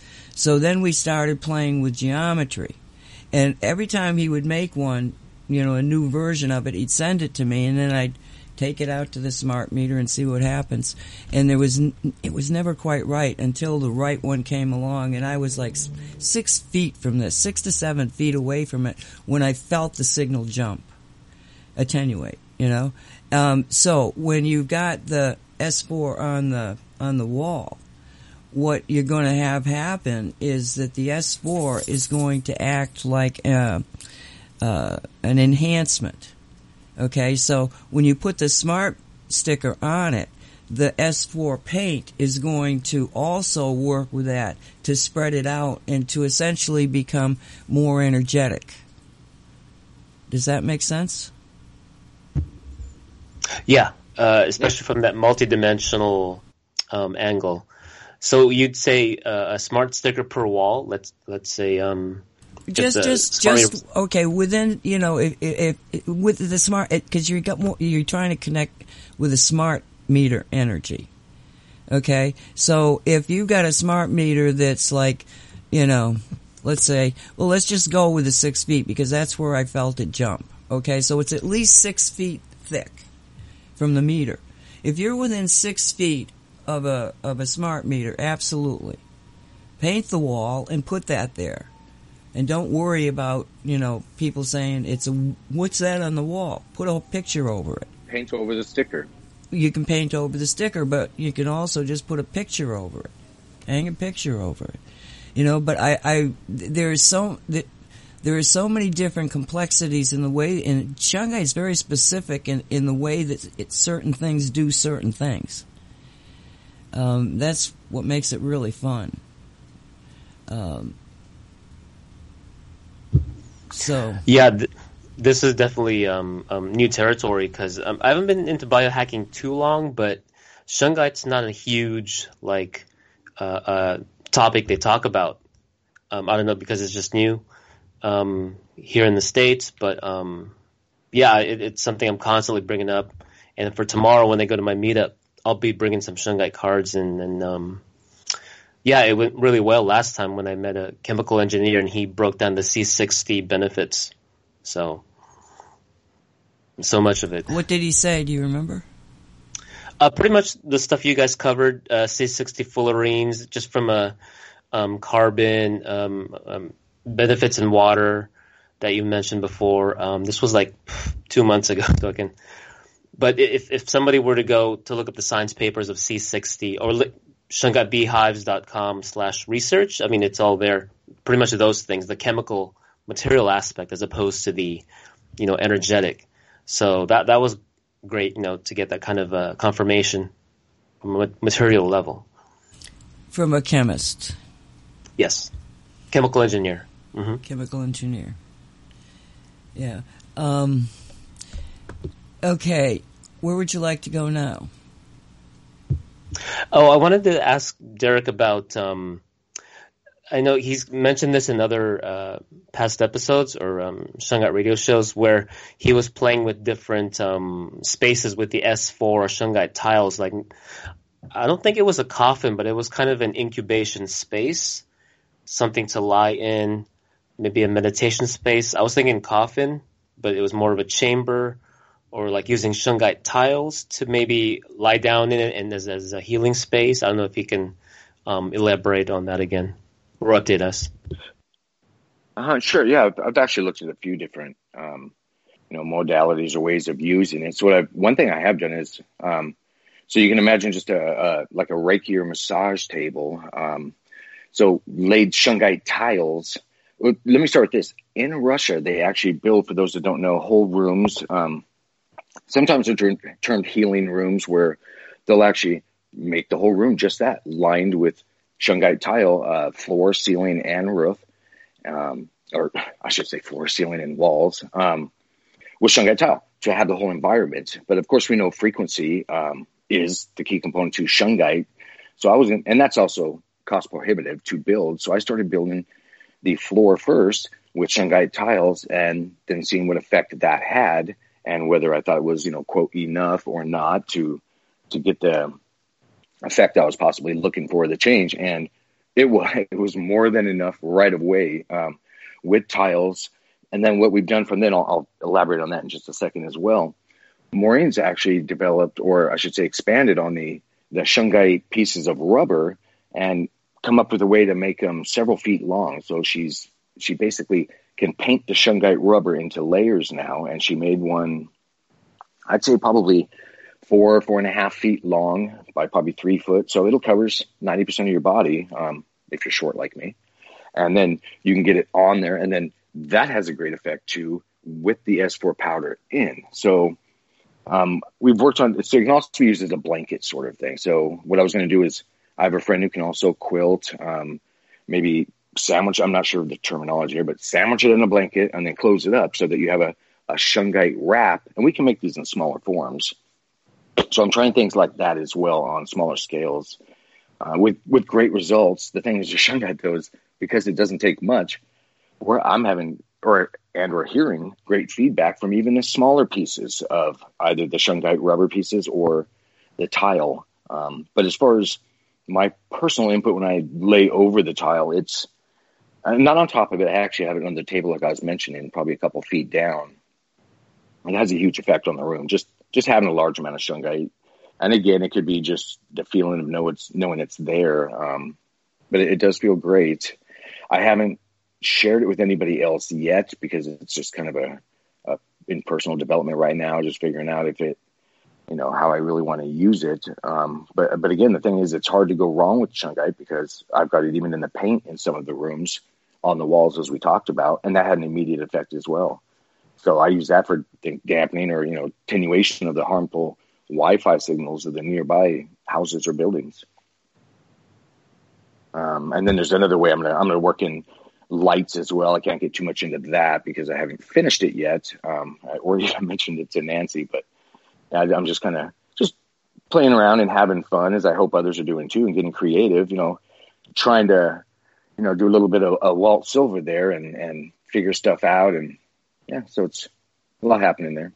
So then we started playing with geometry. And every time he would make one, you know, a new version of it, he'd send it to me, and then I'd take it out to the smart meter and see what happens. And there was, it was never quite right until the right one came along, and I was like six feet from this, six to seven feet away from it when I felt the signal jump, attenuate. you know. Um, so when you've got the S four on the on the wall, what you're going to have happen is that the S four is going to act like a, uh, an enhancement. Okay, so when you put the smart sticker on it, the S four paint is going to also work with that to spread it out and to essentially become more energetic. Does that make sense? Yeah, uh, especially from that multidimensional um, angle. So you'd say uh, a smart sticker per wall. Let's let's say um, just just just, just okay within, you know, if, if, if with the smart, because you got more, you're trying to connect with a smart meter energy. Okay, so if you've got a smart meter that's like, you know, let's say, well, let's just go with the six feet because that's where I felt it jump. Okay, so it's at least six feet thick from the meter. If you're within six feet of a of a smart meter, absolutely paint the wall and put that there, and don't worry about, you know, people saying it's a what's that on the wall. Put a picture over it. Paint over the sticker. You can paint over the sticker, but you can also just put a picture over it. Hang a picture over it. You know, but I, I there is so there are so many different complexities in the way, and Shungite is very specific in, in the way that it, certain things do certain things. Um, that's what makes it really fun. Um, so yeah, th- this is definitely um, um, new territory because um, I haven't been into biohacking too long, but Shungite's not a huge like uh, uh, topic they talk about. Um, I don't know because it's just new um, here in the States, but um, yeah, it, it's something I'm constantly bringing up. And for tomorrow when they go to my meetup, I'll be bringing some Shungite cards, and, and um, yeah, it went really well last time when I met a chemical engineer and he broke down the C sixty benefits. So, so much of it. What did he say? Do you remember? Uh, pretty much the stuff you guys covered, uh, C sixty fullerenes, just from a um, carbon, um, um, benefits in water that you mentioned before. Um, this was like two months ago, talking. But if if somebody were to go to look up the science papers of C sixty or li- shungite beehives dot com slash research, I mean, it's all there. Pretty much those things, the chemical material aspect as opposed to the, you know, energetic. So that that was great, you know, to get that kind of uh, confirmation from a material level. From a chemist. Yes. Chemical engineer. Mm-hmm. Chemical engineer. Yeah. Um, okay. Where would you like to go now? Oh, I wanted to ask Derek about, um, I know he's mentioned this in other uh, past episodes or um, Shungite radio shows where he was playing with different um, spaces with the S four or Shungite tiles. Like, I don't think it was a coffin, but it was kind of an incubation space, something to lie in, maybe a meditation space. I was thinking coffin, but it was more of a chamber, or like using Shungite tiles to maybe lie down in it and as, as a healing space. I don't know if you can um, elaborate on that again or update us. Uh, sure, yeah. I've, I've actually looked at a few different, um, you know, modalities or ways of using it. So what I've, one thing I have done is, um, so you can imagine just a, a like a Reiki or massage table. Um, so laid Shungite tiles. Let me start with this. In Russia, they actually build, for those that don't know, whole rooms. Um, sometimes they're termed healing rooms, where they'll actually make the whole room just that, lined with Shungite tile, uh, floor, ceiling, and roof. Um, or I should say floor, ceiling, and walls, um, with Shungite tile to have the whole environment. But of course, we know frequency um, is the key component to Shungite. So I was, in, and that's also cost prohibitive to build. So I started building the floor first with Shungite tiles, and then seeing what effect that had, and whether I thought it was, you know, quote, enough or not to to get the effect I was possibly looking for, the change. And it was it was more than enough right away um, with tiles. And then what we've done from then, I'll, I'll elaborate on that in just a second as well. Maureen's actually developed, or I should say expanded on the, the Shungite pieces of rubber and come up with a way to make them several feet long. So she's she basically can paint the Shungite rubber into layers now, and she made one, I'd say probably four, four and a half feet long by probably three foot. So it'll covers ninety percent of your body, um, if you're short like me. And then you can get it on there. And then that has a great effect too with the S four powder in. So um, we've worked on, so you can also use it as a blanket sort of thing. So what I was going to do is I have a friend who can also quilt, um, maybe sandwich, I'm not sure of the terminology here, but sandwich it in a blanket and then close it up so that you have a, a shungite wrap. And we can make these in smaller forms. So I'm trying things like that as well on smaller scales uh, with, with great results. The thing is, the shungite though is because it doesn't take much, where I'm having or and we're hearing great feedback from even the smaller pieces of either the shungite rubber pieces or the tile. Um, but as far as my personal input, when I lay over the tile, it's uh, not on top of it. I actually have it on the table, like I was mentioning, probably a couple feet down. It has a huge effect on the room. Just just having a large amount of shungite. And again, it could be just the feeling of know it's, knowing it's there. Um, but it, it does feel great. I haven't shared it with anybody else yet because it's just kind of a, a in personal development right now, just figuring out if it, you know, how I really want to use it. Um, but, but again, the thing is, it's hard to go wrong with shungite because I've got it even in the paint in some of the rooms on the walls, as we talked about, and that had an immediate effect as well. So I use that for dampening or, you know, attenuation of the harmful Wi-Fi signals of the nearby houses or buildings. Um, and then there's another way I'm gonna I'm gonna work in lights as well. I can't get too much into that because I haven't finished it yet. Um, I already mentioned it to Nancy, but I, I'm just kind of just playing around and having fun, as I hope others are doing too, and getting creative. You know, trying to you know do a little bit of a Walt Silver there and and figure stuff out. And yeah, so it's a lot happening there.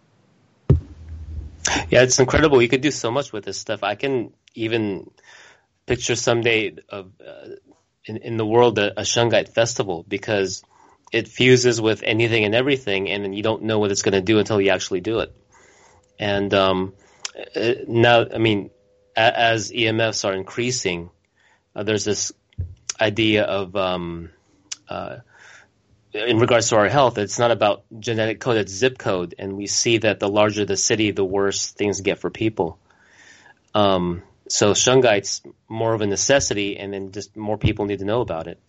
Yeah, it's incredible. You could do so much with this stuff. I can even picture someday of uh, in, in the world a, a shungite festival because it fuses with anything and everything, and then you don't know what it's going to do until you actually do it. And um, now, I mean, a, as E M Fs are increasing, uh, there's this idea of um, uh, in regards to our health, it's not about genetic code, it's zip code. And we see that the larger the city, the worse things get for people. Um, so shungite's more of a necessity, and then just more people need to know about it.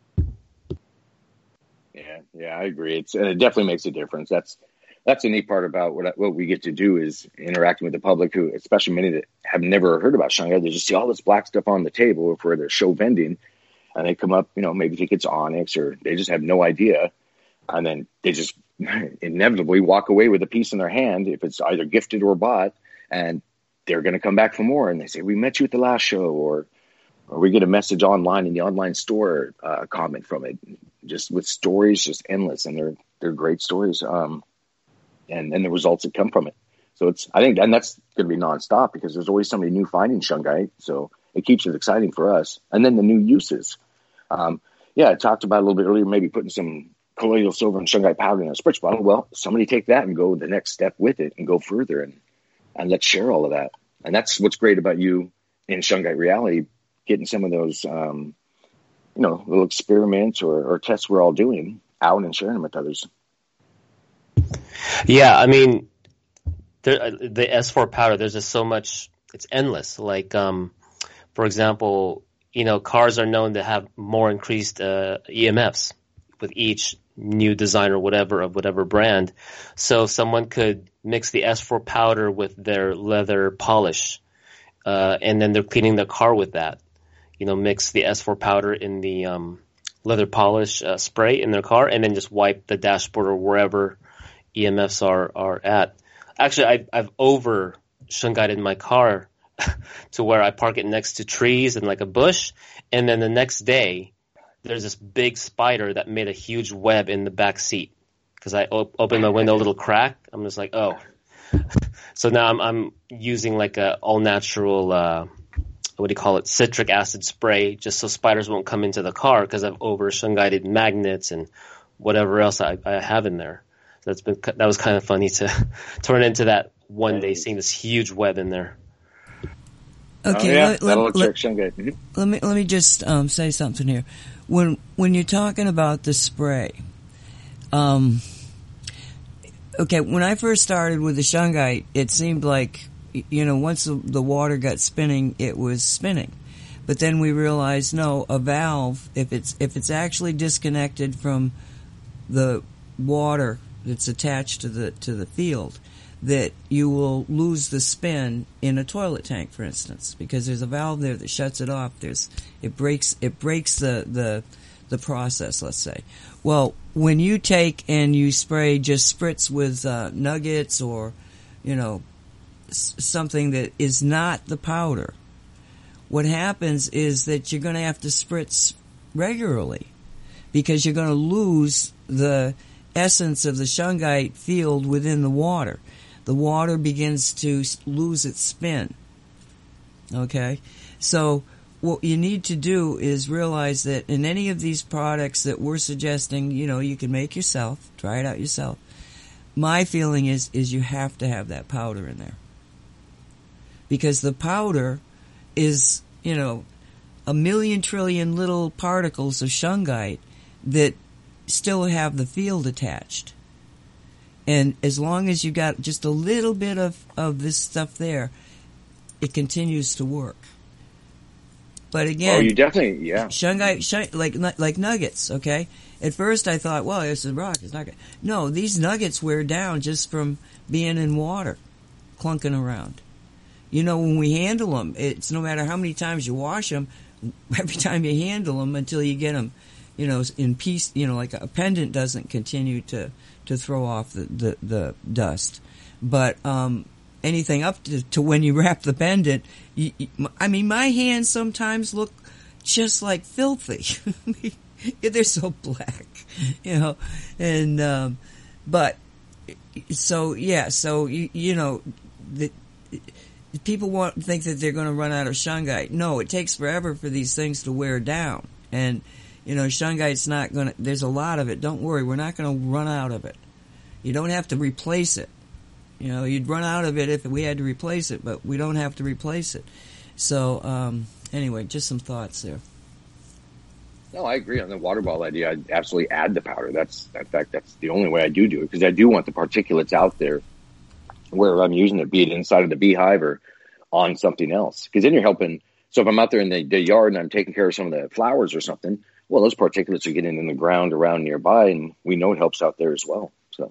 Yeah, yeah, I agree. It's, and it definitely makes a difference. That's that's the neat part about what what we get to do is interacting with the public, who, especially many that have never heard about shungite. They just see all this black stuff on the table for their show vending. And they come up, you know, maybe think it's onyx or they just have no idea. And then they just inevitably walk away with a piece in their hand if it's either gifted or bought. And they're going to come back for more. And they say, we met you at the last show. Or or we get a message online in the online store, uh, comment from it. Just with stories, just endless. And they're they're great stories. Um, and, and the results that come from it. So it's, I think, and that's going to be nonstop because there's always somebody new finding shungite. So it keeps it exciting for us. And then the new uses. Um, yeah, I talked about a little bit earlier, maybe putting some colloidal silver and shungite powder in a spritz bottle. Well, somebody take that and go the next step with it and go further and, and let's share all of that. And that's what's great about you in Shungite Reality, getting some of those, um, you know, little experiments or, or tests we're all doing out and sharing them with others. Yeah, I mean, there, the S four powder, there's just so much, it's endless. Like, um, for example, you know, cars are known to have more increased uh, E M Fs with each new design or whatever of whatever brand. So someone could mix the S four powder with their leather polish, uh, and then they're cleaning the car with that. You know, mix the S four powder in the um, leather polish uh, spray in their car, and then just wipe the dashboard or wherever E M Fs are are at. Actually, I, I've over shungited my car to where I park it next to trees and like a bush, and then the next day there's this big spider that made a huge web in the back seat because I op- opened my window a little crack. I'm just like, oh. So now I'm I'm using like a all natural uh, what do you call it, citric acid spray, just so spiders won't come into the car because I've over shungited magnets and whatever else I, I have in there. So that's been that was kind of funny to turn into that one day, seeing this huge web in there. Okay, oh, yeah. let, That'll let, check let, shungite. let me let me just um, say something here. When when you're talking about the spray, um, okay, when I first started with the shungite, it seemed like, you know, once the, the water got spinning, it was spinning. But then we realized, no, a valve, if it's if it's actually disconnected from the water that's attached to the to the field, that you will lose the spin in a toilet tank, for instance, because there's a valve there that shuts it off. There's it breaks it breaks the the the process, let's say. Well, when you take and you spray, just spritz with uh, nuggets or, you know, s- something that is not the powder, what happens is that you're going to have to spritz regularly because you're going to lose the essence of the shungite field within the water. The water begins to lose its spin. Okay? So what you need to do is realize that in any of these products that we're suggesting, you know, you can make yourself, try it out yourself. My feeling is, is you have to have that powder in there. Because the powder is, you know, a million trillion little particles of shungite that still have the field attached. And as long as you got just a little bit of, of this stuff there, it continues to work. But again, oh, you definitely, yeah. Shungite, shung, like like nuggets, okay? At first I thought, well, it's a rock, it's not good. No, these nuggets wear down just from being in water, clunking around. You know, when we handle them, it's no matter how many times you wash them, every time you handle them until you get them, you know, in piece, you know, like a pendant doesn't continue to, to throw off the, the, the dust. But, um, anything up to, to when you wrap the pendant, you, you, I mean, my hands sometimes look just like filthy. They're so black, you know, and, um, but, so, yeah, so, you, you know, the, people want think that they're going to run out of shungite. No, it takes forever for these things to wear down. And, you know, shungite's not going to, there's a lot of it. Don't worry, we're not going to run out of it. You don't have to replace it. You know, you'd run out of it if we had to replace it, but we don't have to replace it. So, um, anyway, just some thoughts there. No, I agree on the water bottle idea. I'd absolutely add the powder. That's, in fact, that's the only way I do do it, because I do want the particulates out there where I'm using it, be it inside of the beehive or on something else. Because then you're helping. So if I'm out there in the, the yard and I'm taking care of some of the flowers or something, well, those particulates are getting in the ground around nearby, and we know it helps out there as well. So.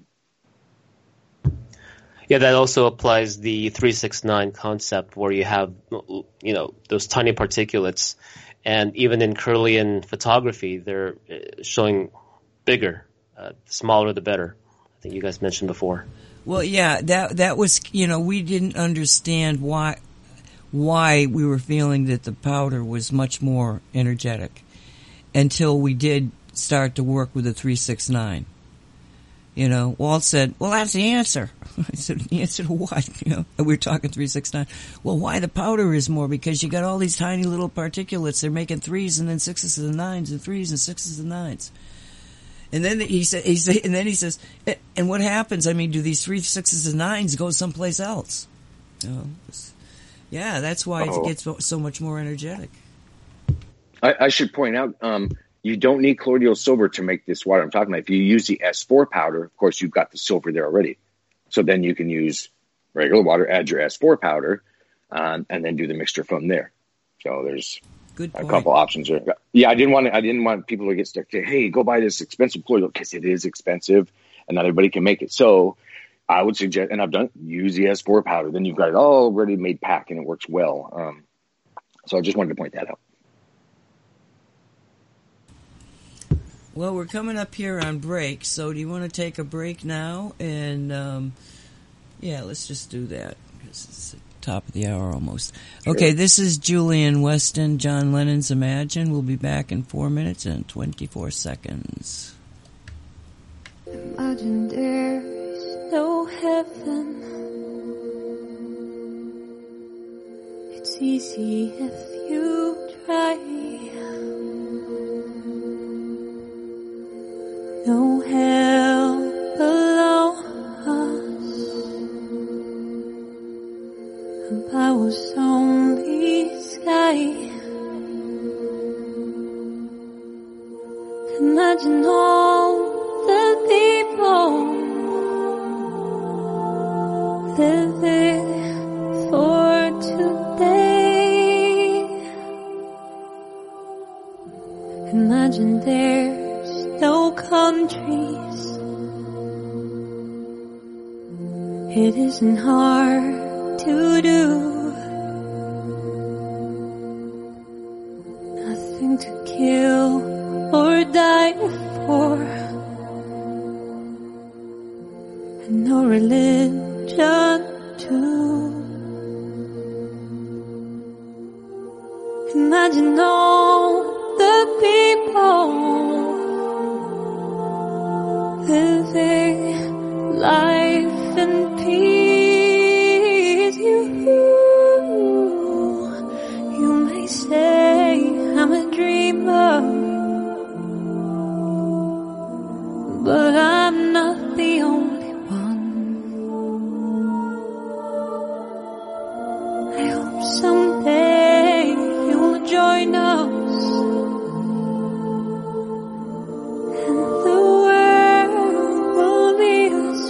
Yeah, that also applies the three six nine concept, where you have, you know, those tiny particulates, and even in Kirlian photography, they're showing bigger. Uh, the smaller, the better. I think you guys mentioned before. Well, yeah, that that was, you know, we didn't understand why why we were feeling that the powder was much more energetic until we did start to work with the three six nine. You know, Walt said, well, that's the answer. I said, the answer to what? You know, and we were talking three six nine. Well, why the powder is more? Because you got all these tiny little particulates. They're making threes and then sixes and nines and threes and sixes and nines. And then he said, he said, and then he says, and what happens? I mean, do these three sixes and nines go someplace else? You know, yeah, that's why Uh-oh. It gets so much more energetic. I, I should point out, um, you don't need colloidal silver to make this water I'm talking about. If you use the S four powder, of course, you've got the silver there already. So then you can use regular water, add your S four powder, um, and then do the mixture from there. So there's Good a couple options there. Yeah, I didn't want to, I didn't want people to get stuck to, hey, go buy this expensive colloidal, because it is expensive and not everybody can make it. So I would suggest, and I've done, use the S four powder. Then you've got it all already made pack and it works well. Um, so I just wanted to point that out. Well, we're coming up here on break, so do you want to take a break now? And, um, yeah, let's just do that, because it's the top of the hour almost. Sure. Okay, this is Julian Weston, John Lennon's Imagine. We'll be back in four minutes and twenty-four seconds. Imagine there is no heaven. It's easy if you try. No hell below us, above us only sky. Imagine all the people Imagine there's no countries. It isn't hard to do. Nothing to kill or die for, and no religion too. Imagine all the people living life in peace. You, you may say I'm a dreamer, but I'm not the only one. I hope someday you'll join us, and the world will be as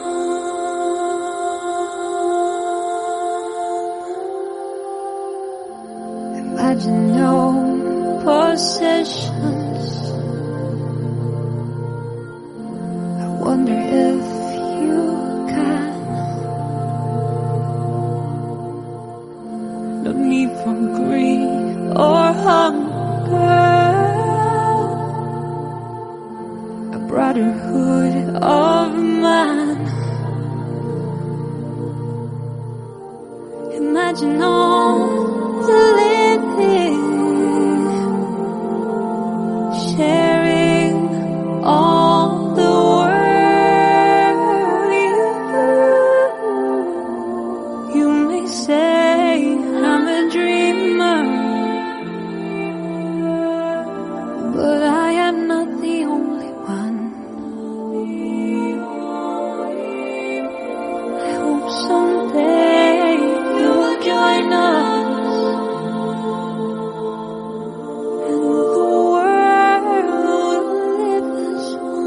one. Imagine no possessions. I wonder if you can. No need for greed or hunger. A brotherhood of man. Imagine all the living sharing all the world. You, you may say I'm a dreamer, but I am not the only one. I hope someday you will join us, and the world will live as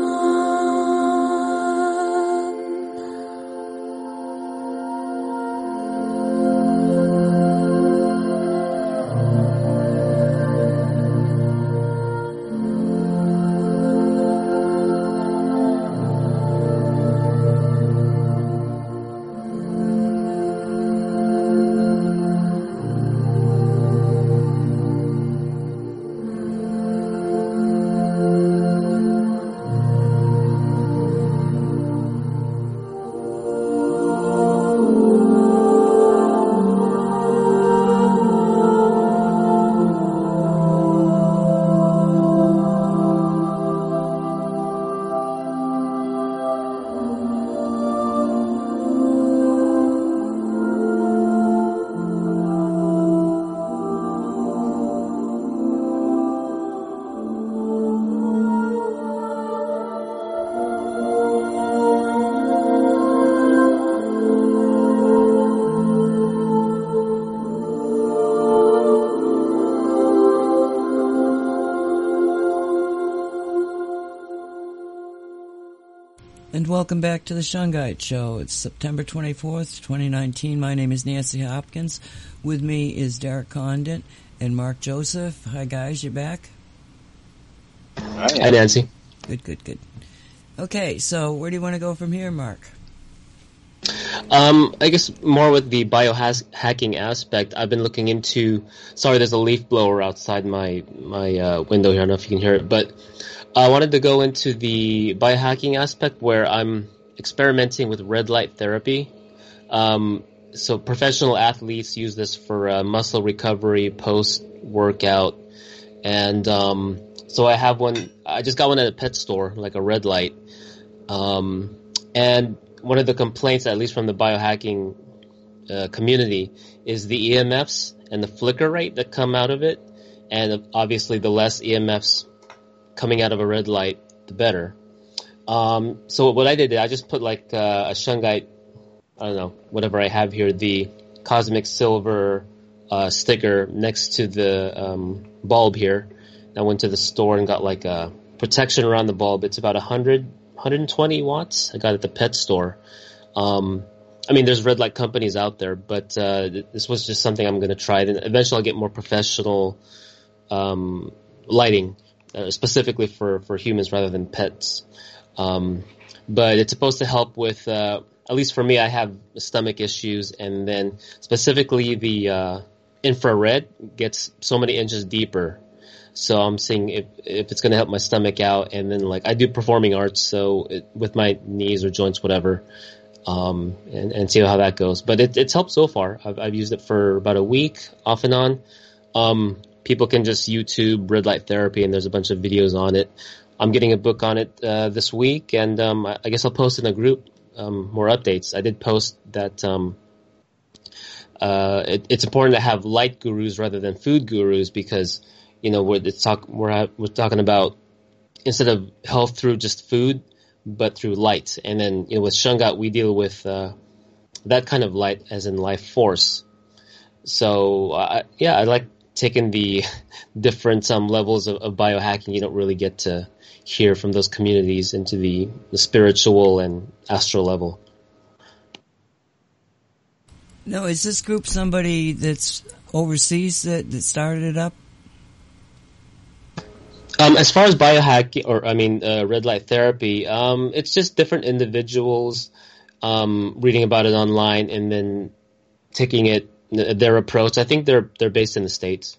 And welcome back to the Shungite Show. It's September twenty-fourth, twenty nineteen. My name is Nancy Hopkins. With me is Derek Condit and Mark Joseph. Hi, guys. You back? Hi, Hi, Nancy. Good, good, good. Okay, so where do you want to go from here, Mark? Um, I guess more with the biohacking aspect. I've been looking into. Sorry, there's a leaf blower outside my my uh, window here. I don't know if you can hear it, but I wanted to go into the biohacking aspect where I'm experimenting with red light therapy. Um, so professional athletes use this for uh, muscle recovery post workout, and um, so I have one. I just got one at a pet store, like a red light, um, and one of the complaints, at least from the biohacking uh, community, is the E M Fs and the flicker rate that come out of it. And obviously, the less E M Fs coming out of a red light, the better. Um, so what I did, I just put like uh, a Shungite, I don't know, whatever I have here, the Cosmic Silver uh, sticker next to the um, bulb here. I went to the store and got like a protection around the bulb. It's about one hundred, one hundred twenty watts. I got it at the pet store. Um, I mean, there's red light companies out there, but uh, this was just something I'm going to try. Then eventually I'll get more professional um, lighting. uh, specifically for, for humans rather than pets. Um, but it's supposed to help with, uh, at least for me, I have stomach issues, and then specifically the uh, infrared gets so many inches deeper. So I'm seeing if if it's going to help my stomach out, and then like I do performing arts, so it, with my knees or joints, whatever, um, and, and see how that goes. But it, it's helped so far. I've, I've used it for about a week, off and on. Um, people can just YouTube red light therapy, and there's a bunch of videos on it. I'm getting a book on it uh, this week, and um, I, I guess I'll post in a group um, more updates. I did post that. Um, uh, it, it's important to have light gurus rather than food gurus because. You know, we're, it's talk, we're, we're talking about instead of health through just food, but through light. And then, you know, with Shungat, we deal with uh, that kind of light as in life force. So, uh, yeah, I like taking the different um, levels of, of biohacking you don't really get to hear from those communities into the, the spiritual and astral level. No, is this group somebody that's overseas that, that started it up? Um, as far as biohacking, or I mean, uh, red light therapy, um, it's just different individuals um, reading about it online and then taking it their approach. I think they're they're based in the States.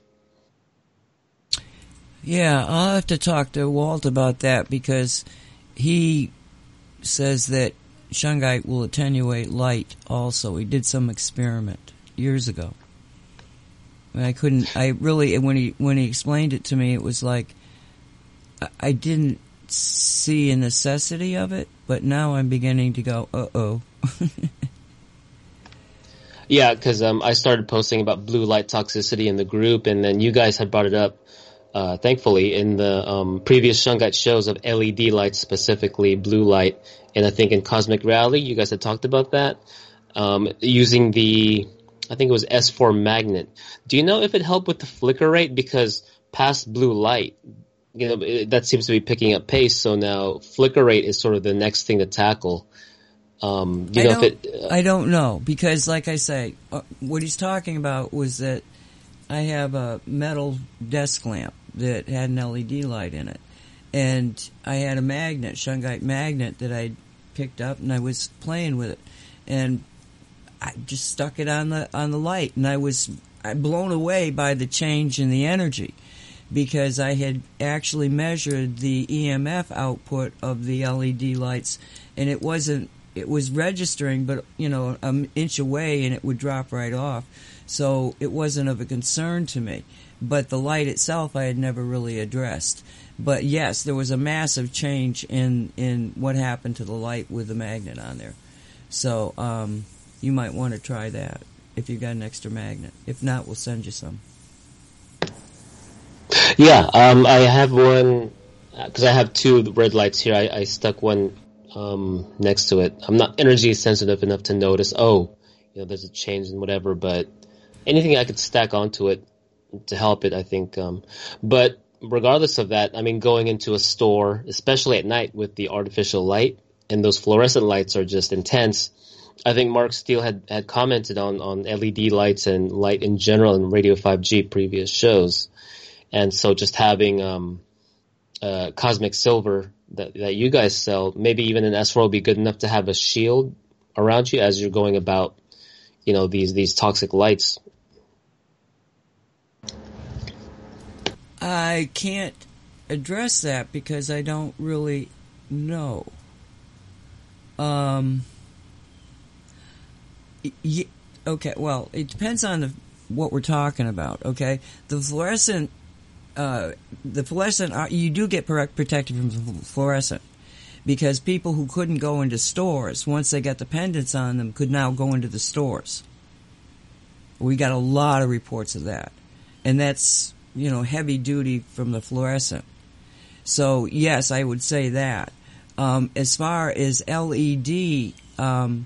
Yeah, I'll have to talk to Walt about that because he says that shungite will attenuate light. Also, he did some experiment years ago. And I couldn't. I really when he when he explained it to me, it was like. I didn't see a necessity of it, but now I'm beginning to go, uh-oh. Yeah, because um, I started posting about blue light toxicity in the group, and then you guys had brought it up, uh, thankfully, in the um, previous Shungite shows of L E D lights, specifically blue light. And I think in Cosmic Rally, you guys had talked about that, um, using the, I think it was S four magnet. Do you know if it helped with the flicker rate? Because past blue light, you know, it, that seems to be picking up pace. So now flicker rate is sort of the next thing to tackle. Um, you I, know don't, if it, uh, I don't know because, like I say, uh, what he's talking about was that I have a metal desk lamp that had an L E D light in it, and I had a magnet, shungite magnet, that I picked up, and I was playing with it, and I just stuck it on the on the light, and I was blown away by the change in the energy. Because I had actually measured the E M F output of the L E D lights, and it wasn't, it was registering, but, you know, an inch away and it would drop right off. So it wasn't of a concern to me. But the light itself I had never really addressed. But yes, there was a massive change in, in what happened to the light with the magnet on there. So um, you might want to try that if you've got an extra magnet. If not, we'll send you some. Yeah, um, I have one, because I have two red lights here. I, I stuck one um, next to it. I'm not energy sensitive enough to notice, oh, you know, there's a change in whatever, but anything I could stack onto it to help it, I think. Um, but regardless of that, I mean, going into a store, especially at night with the artificial light, and those fluorescent lights are just intense. I think Mark Steele had, had commented on, on L E D lights and light in general in Radio five G previous shows. And so just having um, uh, Cosmic Silver that, that you guys sell, maybe even an S four will be good enough to have a shield around you as you're going about, you know, these, these toxic lights. I can't address that because I don't really know. Um. Y- okay, well, it depends on the what we're talking about, okay? The fluorescent... Uh, the fluorescent, uh, you do get protected from fluorescent because people who couldn't go into stores, once they got the pendants on them, could now go into the stores. We got a lot of reports of that. And that's, you know, heavy duty from the fluorescent. So, yes, I would say that. Um, as far as L E D, um,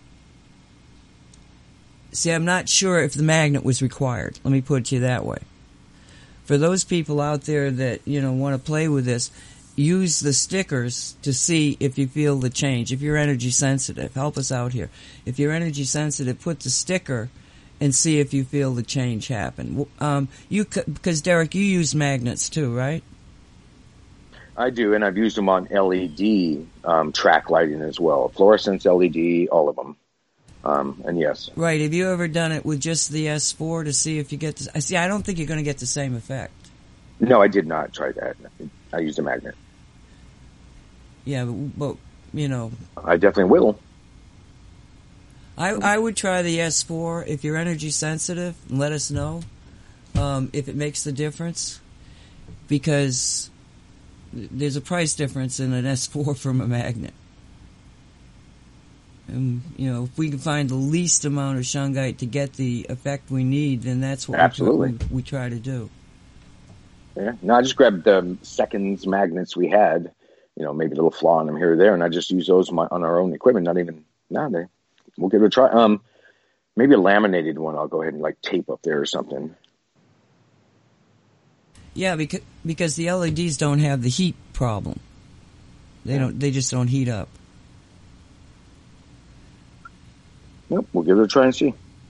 see, I'm not sure if the magnet was required. Let me put it to you that way. For those people out there that, you know, want to play with this, use the stickers to see if you feel the change. If you're energy sensitive, help us out here. If you're energy sensitive, put the sticker and see if you feel the change happen. Um, you because Derek, you use magnets too, right? I do, and I've used them on L E D um, track lighting as well. Fluorescence, L E D, all of them. Um, and yes. Right. Have you ever done it with just the S four to see if you get the... I see, I don't think you're going to get the same effect. No, I did not try that. I used a magnet. Yeah, but, but you know... I definitely will. I, I would try the S four if you're energy sensitive. Let us know um, if it makes the difference, because there's a price difference in an S four from a magnet. And you know, if we can find the least amount of shungite to get the effect we need, then that's what Absolutely. We, we try to do. Yeah. No, I just grabbed the seconds magnets we had. You know, maybe a little flaw in them here or there, and I just use those on, my, on our own equipment. Not even no, they. We'll give it a try. Um, maybe a laminated one. I'll go ahead and like tape up there or something. Yeah, because because the L E Ds don't have the heat problem. They don't. They just don't heat up. Nope. We'll give it a try and see.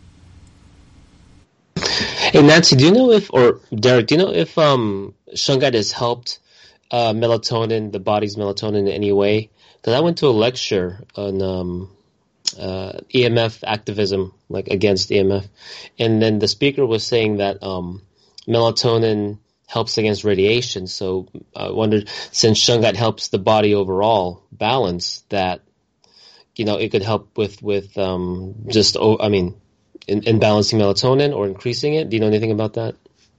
Hey Nancy, do you know if, or Derek, do you know if um, shungite has helped uh, melatonin, the body's melatonin, in any way? Because I went to a lecture on um, uh, E M F activism, like against E M F, and then the speaker was saying that um, melatonin helps against radiation. So I wondered, since shungite helps the body overall balance, that you know it could help with with um, just oh, I mean. In, in balancing melatonin or increasing it? Do you know anything about that?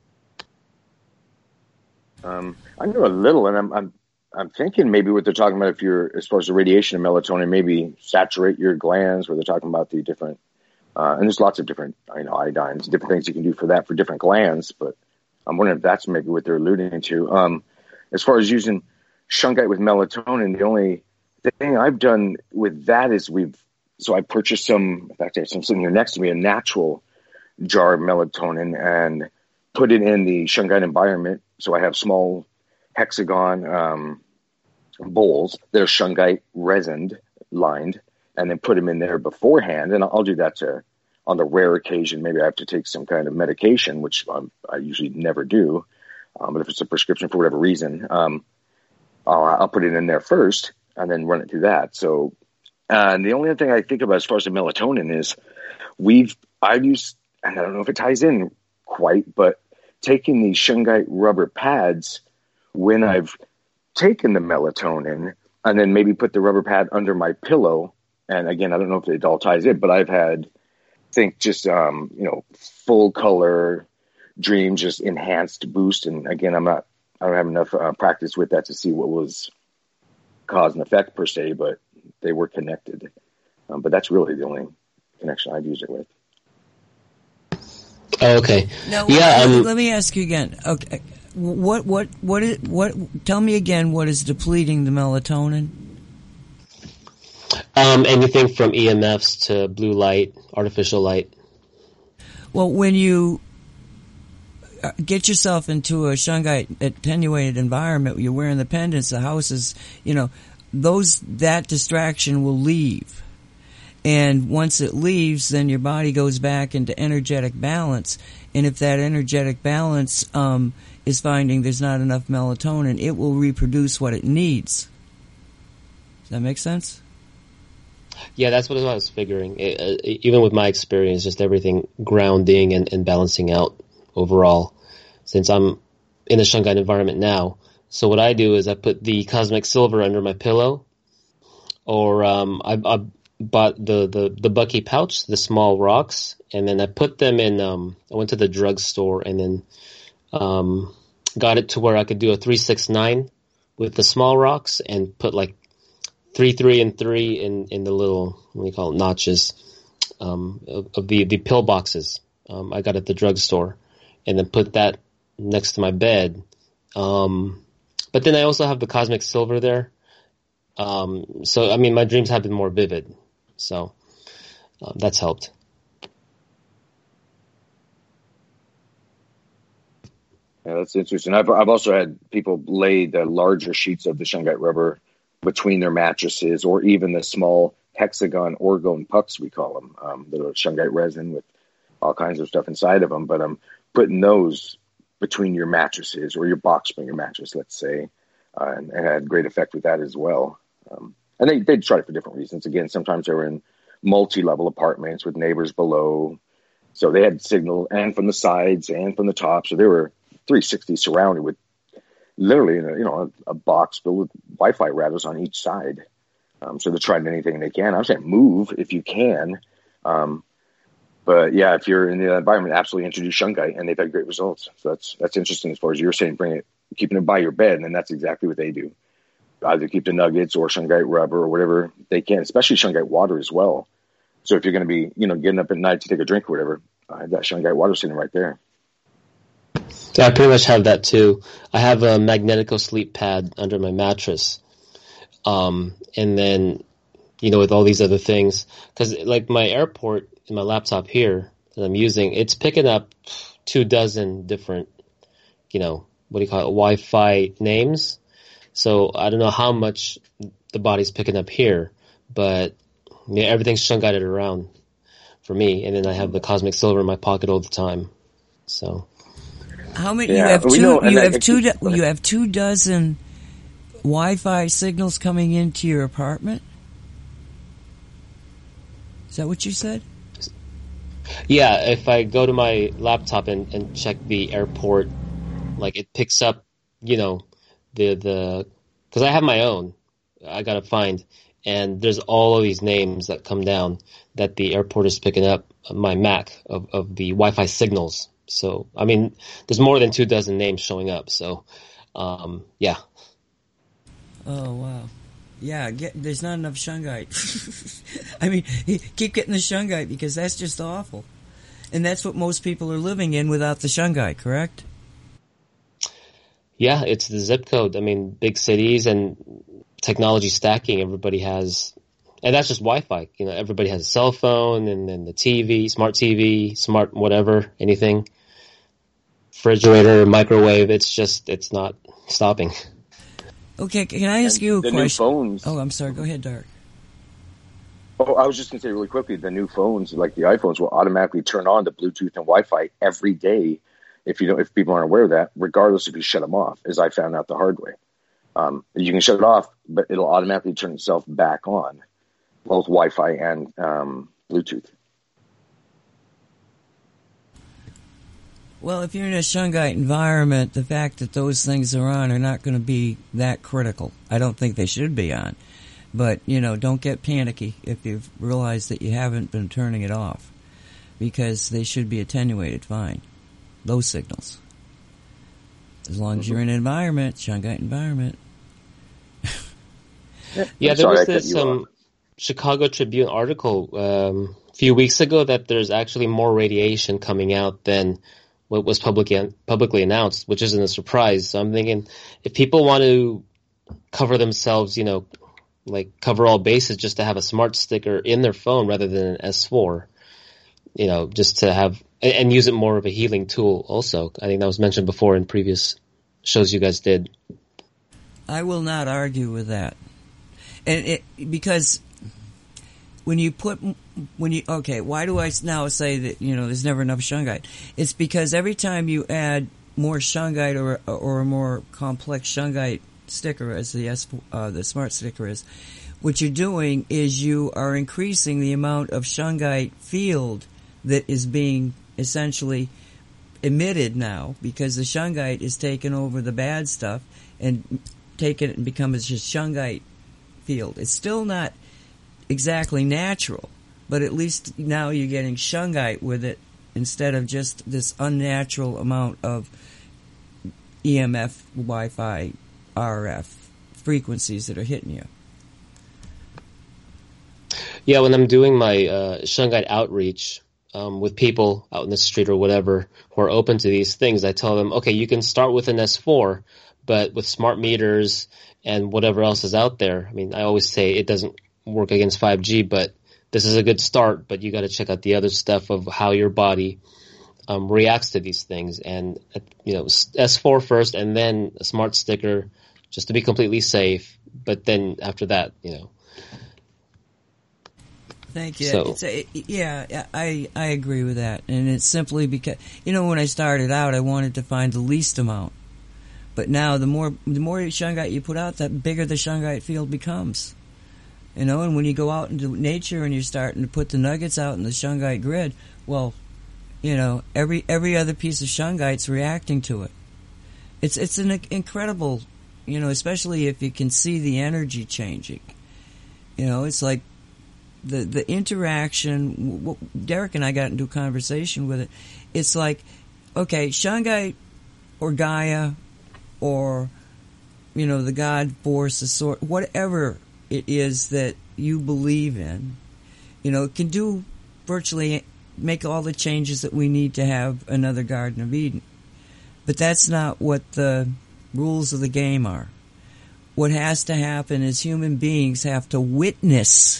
Um, I know a little, and I'm, I'm I'm thinking maybe what they're talking about, if you're, as far as the radiation of melatonin, maybe saturate your glands, where they're talking about the different, uh, and there's lots of different, you know, iodines, different things you can do for that for different glands. But I'm wondering if that's maybe what they're alluding to. Um, as far as using shungite with melatonin, the only thing I've done with that is we've So I purchased some, in fact, I have some sitting here next to me, a natural jar of melatonin, and put it in the shungite environment. So I have small hexagon um, bowls that are shungite resined, lined, and then put them in there beforehand. And I'll do that to, on the rare occasion, maybe I have to take some kind of medication, which um, I usually never do. Um, but if it's a prescription for whatever reason, um, I'll, I'll put it in there first and then run it through that. So And the only other thing I think about as far as the melatonin is we've, I've used, and I don't know if it ties in quite, but taking these shungite rubber pads when I've taken the melatonin and then maybe put the rubber pad under my pillow. And again, I don't know if it all ties in, but I've had, think just, um, you know, full color dream, just enhanced boost. And again, I'm not, I don't have enough uh, practice with that to see what was cause and effect per se, but they were connected. Um, but that's really the only connection I've used it with. Oh, okay. Now, yeah. Let, Um, let me ask you again. Okay, what, what, what, is, what? Tell me again. What is depleting the melatonin? Um, anything from E M Fs to blue light, artificial light. Well, when you get yourself into a shungite attenuated environment, you're wearing the pendants, the house is, you know, those, that distraction will leave. And once it leaves, then your body goes back into energetic balance. And if that energetic balance um, is finding there's not enough melatonin, it will reproduce what it needs. Does that make sense? Yeah, that's what I was figuring. It, uh, even with my experience, just everything grounding and, and balancing out overall. Since I'm in a shungite environment now, so what I do is I put the cosmic silver under my pillow, or um, I, I bought the, the, the Bucky pouch, the small rocks, and then I put them in. Um, I went to the drugstore and then um, got it to where I could do a three six nine with the small rocks and put like three three and three in, in the little, what do you call it, notches um, of, of the the pill boxes. Um, I got at the drugstore, and then put that next to my bed. Um, But then I also have the cosmic silver there. Um, so, I mean, my dreams have been more vivid. So uh, that's helped. Yeah, that's interesting. I've, I've also had people lay the larger sheets of the shungite rubber between their mattresses, or even the small hexagon orgone pucks, we call them, um, the shungite resin with all kinds of stuff inside of them. But I'm um, putting those between your mattresses or your box spring, your mattress, let's say, uh, and, and had great effect with that as well. Um, and they they tried it for different reasons. Again, sometimes they were in multi-level apartments with neighbors below, so they had signal and from the sides and from the top. So they were three sixty surrounded with literally, you know, a, a box filled with Wi-Fi routers on each side. Um, so they're trying anything they can. I'm saying move if you can. Um, but yeah, if you're in the environment, absolutely introduce shungite, and they've had great results. So that's that's interesting as far as you're saying, bring it, keeping it by your bed, and that's exactly what they do. Either keep the nuggets or shungite rubber or whatever they can, especially shungite water as well. So if you're going to be, you know, getting up at night to take a drink or whatever, I have that shungite water sitting right there. Yeah, I pretty much have that too. I have a Magnetico sleep pad under my mattress. Um, and then, you know, with all these other things, because like my airport in my laptop here that I'm using, it's picking up two dozen different, you know, what do you call it, Wi-Fi names. So I don't know how much the body's picking up here, but yeah, everything's shungited around for me. And then I have the Cosmic Silver in my pocket all the time. So how many? Yeah, you have two. know, you I, have I, two. I, You have two dozen Wi-Fi signals coming into your apartment? Is that what you said? Yeah, if I go to my laptop and, and check the airport, like it picks up, you know, the, the, cause I have my own, I gotta find, and there's all of these names that come down that the airport is picking up my Mac of, of the Wi-Fi signals. So, I mean, there's more than two dozen names showing up. So, um, yeah. Oh, wow. Yeah, get, there's not enough shungite. I mean, keep getting the shungite because that's just awful. And that's what most people are living in without the shungite, correct? Yeah, it's the zip code. I mean, big cities and technology stacking, everybody has, and that's just Wi-Fi. You know, everybody has a cell phone and then the T V, smart T V, smart whatever, anything, refrigerator, microwave. It's just, it's not stopping. Okay, can I ask and you a the question? New phones. Oh, I'm sorry. Go ahead, Dark. Oh, I was just going to say really quickly, the new phones, like the iPhones, will automatically turn on to Bluetooth and Wi-Fi every day. If you don't, if people aren't aware of that, regardless if you shut them off, as I found out the hard way, um, you can shut it off, but it'll automatically turn itself back on, both Wi-Fi and um, Bluetooth. Well, if you're in a shungite environment, the fact that those things are on are not going to be that critical. I don't think they should be on. But, you know, don't get panicky if you've realized that you haven't been turning it off, because they should be attenuated fine, those signals. As long as you're in an environment, shungite environment. Yeah, there was this um, Chicago Tribune article um, a few weeks ago that there's actually more radiation coming out than what was publicly publicly announced, which isn't a surprise. So I'm thinking if people want to cover themselves, you know, like cover all bases just to have a smart sticker in their phone rather than an S four, you know, just to have, and use it more of a healing tool also. I think that was mentioned before in previous shows you guys did. I will not argue with that. And it, because when you put, when you, okay, why do I now say that, you know, there's never enough shungite? It's because every time you add more shungite or, or a more complex shungite sticker, as the S, uh, the smart sticker is, what you're doing is you are increasing the amount of shungite field that is being essentially emitted now, because the shungite is taking over the bad stuff and taking it and becomes just shungite field. It's still not exactly natural, but at least now you're getting shungite with it instead of just this unnatural amount of E M F, Wi-Fi, R F frequencies that are hitting you. Yeah, when I'm doing my uh, shungite outreach um, with people out in the street or whatever who are open to these things, I tell them, okay, you can start with an S four, but with smart meters and whatever else is out there. I mean, I always say it doesn't work against five G, but this is a good start, but you got to check out the other stuff of how your body um, reacts to these things. And, you know, S four first and then a smart sticker just to be completely safe. But then after that, you know. Thank you. So, it's a, it, yeah, I, I agree with that. And it's simply because, you know, when I started out, I wanted to find the least amount. But now the more the more shungite you put out, the bigger the shungite field becomes. You know, and when you go out into nature and you're starting to put the nuggets out in the shungite grid, well, you know, every every other piece of shungite's reacting to it. It's it's an incredible, you know, especially if you can see the energy changing. You know, it's like the the interaction. Derek and I got into a conversation with it. It's like, okay, shungite or Gaia or, you know, the God force, the sort, whatever it is that you believe in, you know, it can do virtually make all the changes that we need to have another Garden of Eden. But that's not what the rules of the game are. What has to happen is human beings have to witness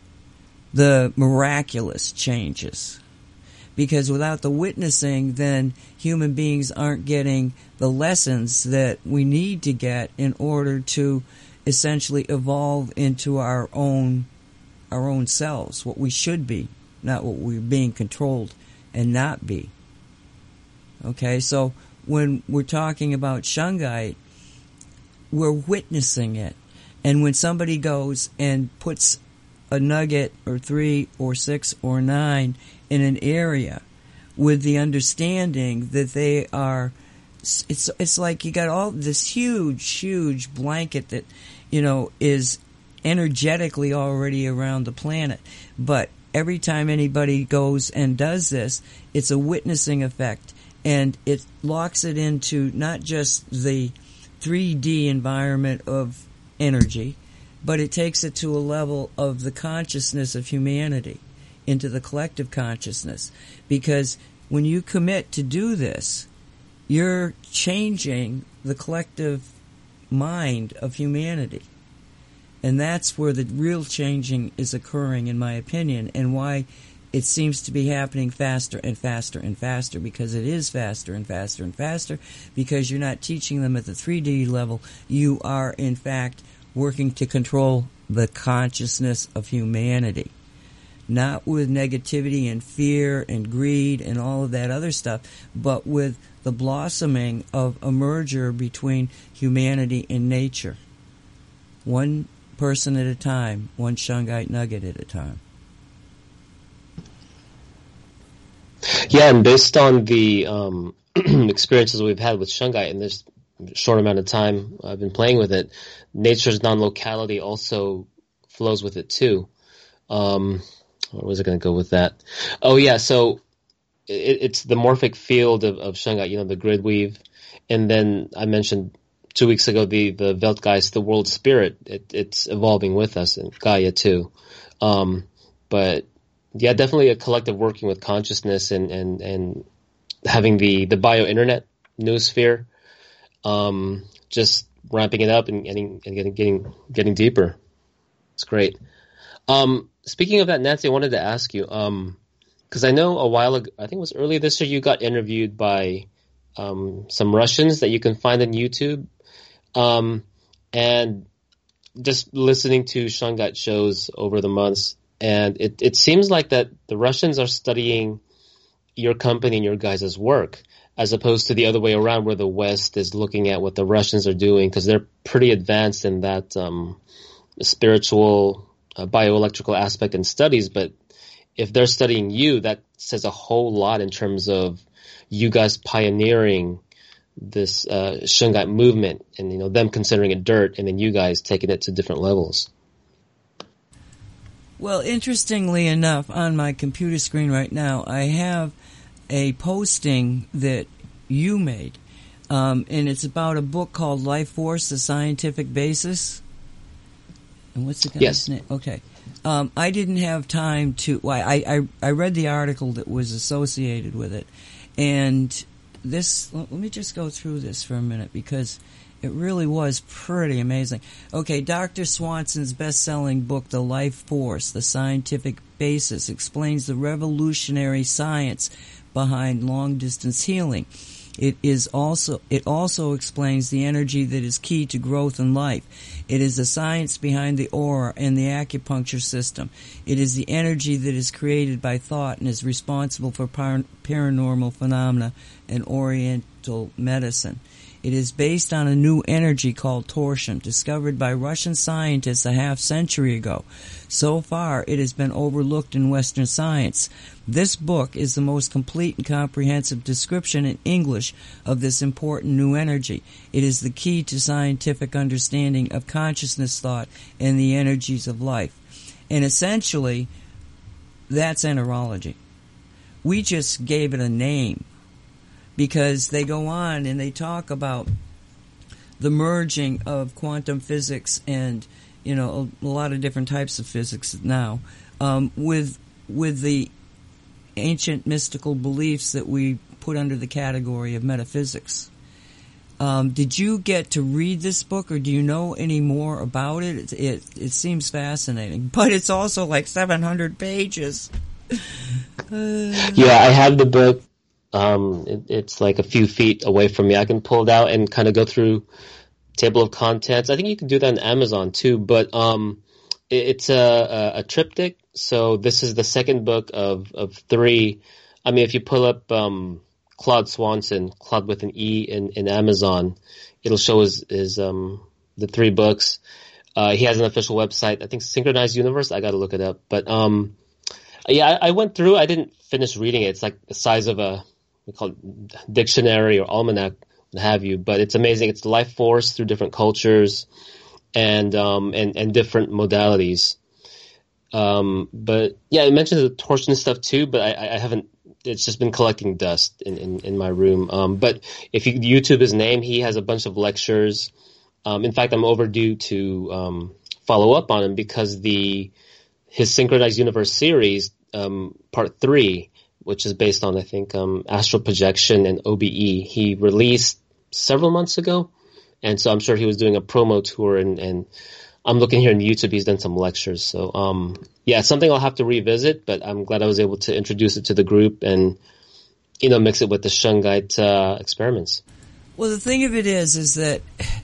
the miraculous changes. Because without the witnessing, then human beings aren't getting the lessons that we need to get in order to essentially evolve into our own our own selves, what we should be, not what we're being controlled and not be. Okay, so when we're talking about shungite, we're witnessing it. And when somebody goes and puts a nugget or three or six or nine in an area with the understanding that they are, it's it's like you got all this huge, huge blanket that, you know, is energetically already around the planet. But every time anybody goes and does this, it's a witnessing effect. And it locks it into not just the three D environment of energy, but it takes it to a level of the consciousness of humanity, into the collective consciousness. Because when you commit to do this, you're changing the collective mind of humanity. And that's where the real changing is occurring, in my opinion, and why it seems to be happening faster and faster and faster, because it is faster and faster and faster, because you're not teaching them at the three D level. You are, in fact, working to control the consciousness of humanity. Not with negativity and fear and greed and all of that other stuff, but with the blossoming of a merger between humanity and nature. One person at a time, one shungite nugget at a time. Yeah, and based on the um, experiences we've had with shungite in this short amount of time I've been playing with it, nature's non-locality also flows with it too. Um, where was I going to go with that? Oh yeah, so it, it's the morphic field of, of shungite, you know, the grid weave, and then I mentioned two weeks ago the the Weltgeist, the world spirit. It, it's evolving with us, and Gaia too. Um, but yeah, definitely a collective working with consciousness and, and, and having the, the bio-internet noosphere, um, just ramping it up and getting, and getting, getting, getting deeper. It's great. Um, speaking of that, Nancy, I wanted to ask you, um, cause I know a while ago, I think it was earlier this year, you got interviewed by, um, some Russians that you can find on YouTube. Um, and just listening to shungite shows over the months, and it, it seems like that the Russians are studying your company and your guys' work, as opposed to the other way around, where the West is looking at what the Russians are doing, because they're pretty advanced in that um, spiritual, uh, bioelectrical aspect and studies. But if they're studying you, that says a whole lot in terms of you guys pioneering this uh, shungite movement, and you know them considering it dirt, and then you guys taking it to different levels. Well, interestingly enough, on my computer screen right now, I have a posting that you made, um, and it's about a book called Life Force, The Scientific Basis. And what's the guy's yes. name? Okay. Um, I didn't have time to... Well, I, I, I read the article that was associated with it, and this... Let me just go through this for a minute, because it really was pretty amazing. Okay, Doctor Swanson's best-selling book, The Life Force, The Scientific Basis, explains the revolutionary science behind long-distance healing. It is also it also explains the energy that is key to growth in life. It is the science behind the aura and the acupuncture system. It is the energy that is created by thought and is responsible for par- paranormal phenomena and oriental medicine. It is based on a new energy called torsion, discovered by Russian scientists a half century ago. So far, it has been overlooked in Western science. This book is the most complete and comprehensive description in English of this important new energy. It is the key to scientific understanding of consciousness, thought, and the energies of life. And essentially, that's enterology. We just gave it a name because they go on and they talk about the merging of quantum physics and, you know, a, a lot of different types of physics now, um, with with the ancient mystical beliefs that we put under the category of metaphysics. Um, did you get to read this book, or do you know any more about it? It, it, it seems fascinating, but it's also like seven hundred pages. uh, yeah, I have the book. Um, it, it's like a few feet away from me. I can pull it out and kind of go through table of contents. I think you can do that on Amazon too, but um, it, it's a, a, a triptych. So this is the second book of, of three. I mean, if you pull up um, Claude Swanson, Claude with an E in, in Amazon, it'll show his, his um, the three books. Uh, he has an official website, I think Synchronized Universe. I got to look it up. But um, yeah, I, I went through. I didn't finish reading it. It's like the size of a we call it dictionary or almanac, what have you. But it's amazing. It's the life force through different cultures and um, and and different modalities. Um, but yeah, I mentioned the torsion stuff too, but I, I haven't. It's just been collecting dust in, in, in my room. Um, but if you YouTube his name, he has a bunch of lectures. Um, in fact, I'm overdue to um, follow up on him because the his Synchronized Universe series, um, part three, which is based on, I think, um, astral projection and O B E, he released several months ago. And so I'm sure he was doing a promo tour, and, and I'm looking here on YouTube. He's done some lectures. So, um, yeah, it's something I'll have to revisit, but I'm glad I was able to introduce it to the group and, you know, mix it with the Shungite uh, experiments. Well, the thing of it is, is that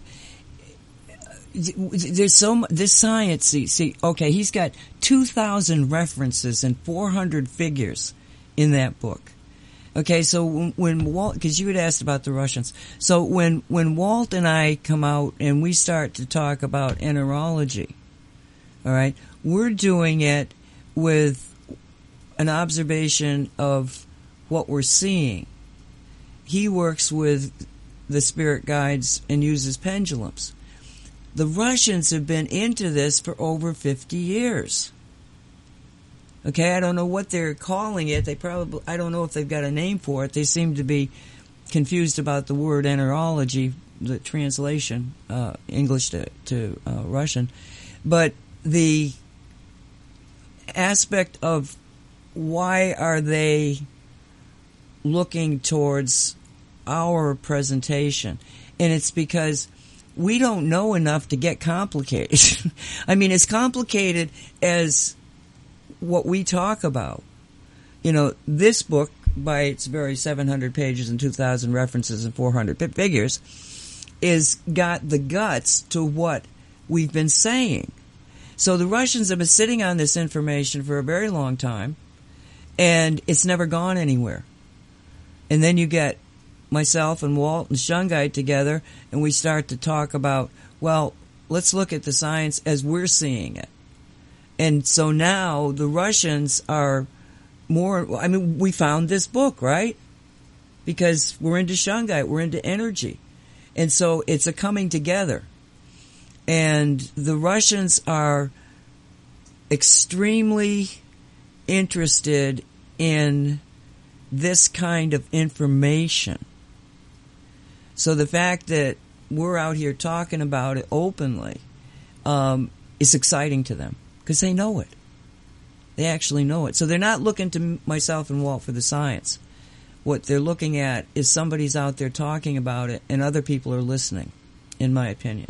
there's so much, this science, see, see, okay, he's got two thousand references and four hundred figures in that book. Okay, so when, when Walt, because you had asked about the Russians, so when, when Walt and I come out and we start to talk about enterology, all right, we're doing it with an observation of what we're seeing. He works with the spirit guides and uses pendulums. The Russians have been into this for over fifty years. Okay, I don't know what they're calling it. They probably, I don't know if they've got a name for it. They seem to be confused about the word enterology, the translation, uh, English to, to uh, Russian. But the aspect of why are they looking towards our presentation? And it's because we don't know enough to get complicated. I mean, as complicated as what we talk about. You know, this book, by its very seven hundred pages and two thousand references and four hundred figures, is got the guts to what we've been saying. So the Russians have been sitting on this information for a very long time, and it's never gone anywhere. And then you get myself and Walt and Shungite together, and we start to talk about, well, let's look at the science as we're seeing it. And so now the Russians are more, I mean, we found this book, right? Because we're into Shungite, we're into energy. And so it's a coming together. And the Russians are extremely interested in this kind of information. So the fact that we're out here talking about it openly um, is exciting to them. Because they know it. They actually know it. So they're not looking to myself and Walt for the science. What they're looking at is somebody's out there talking about it, and other people are listening, in my opinion.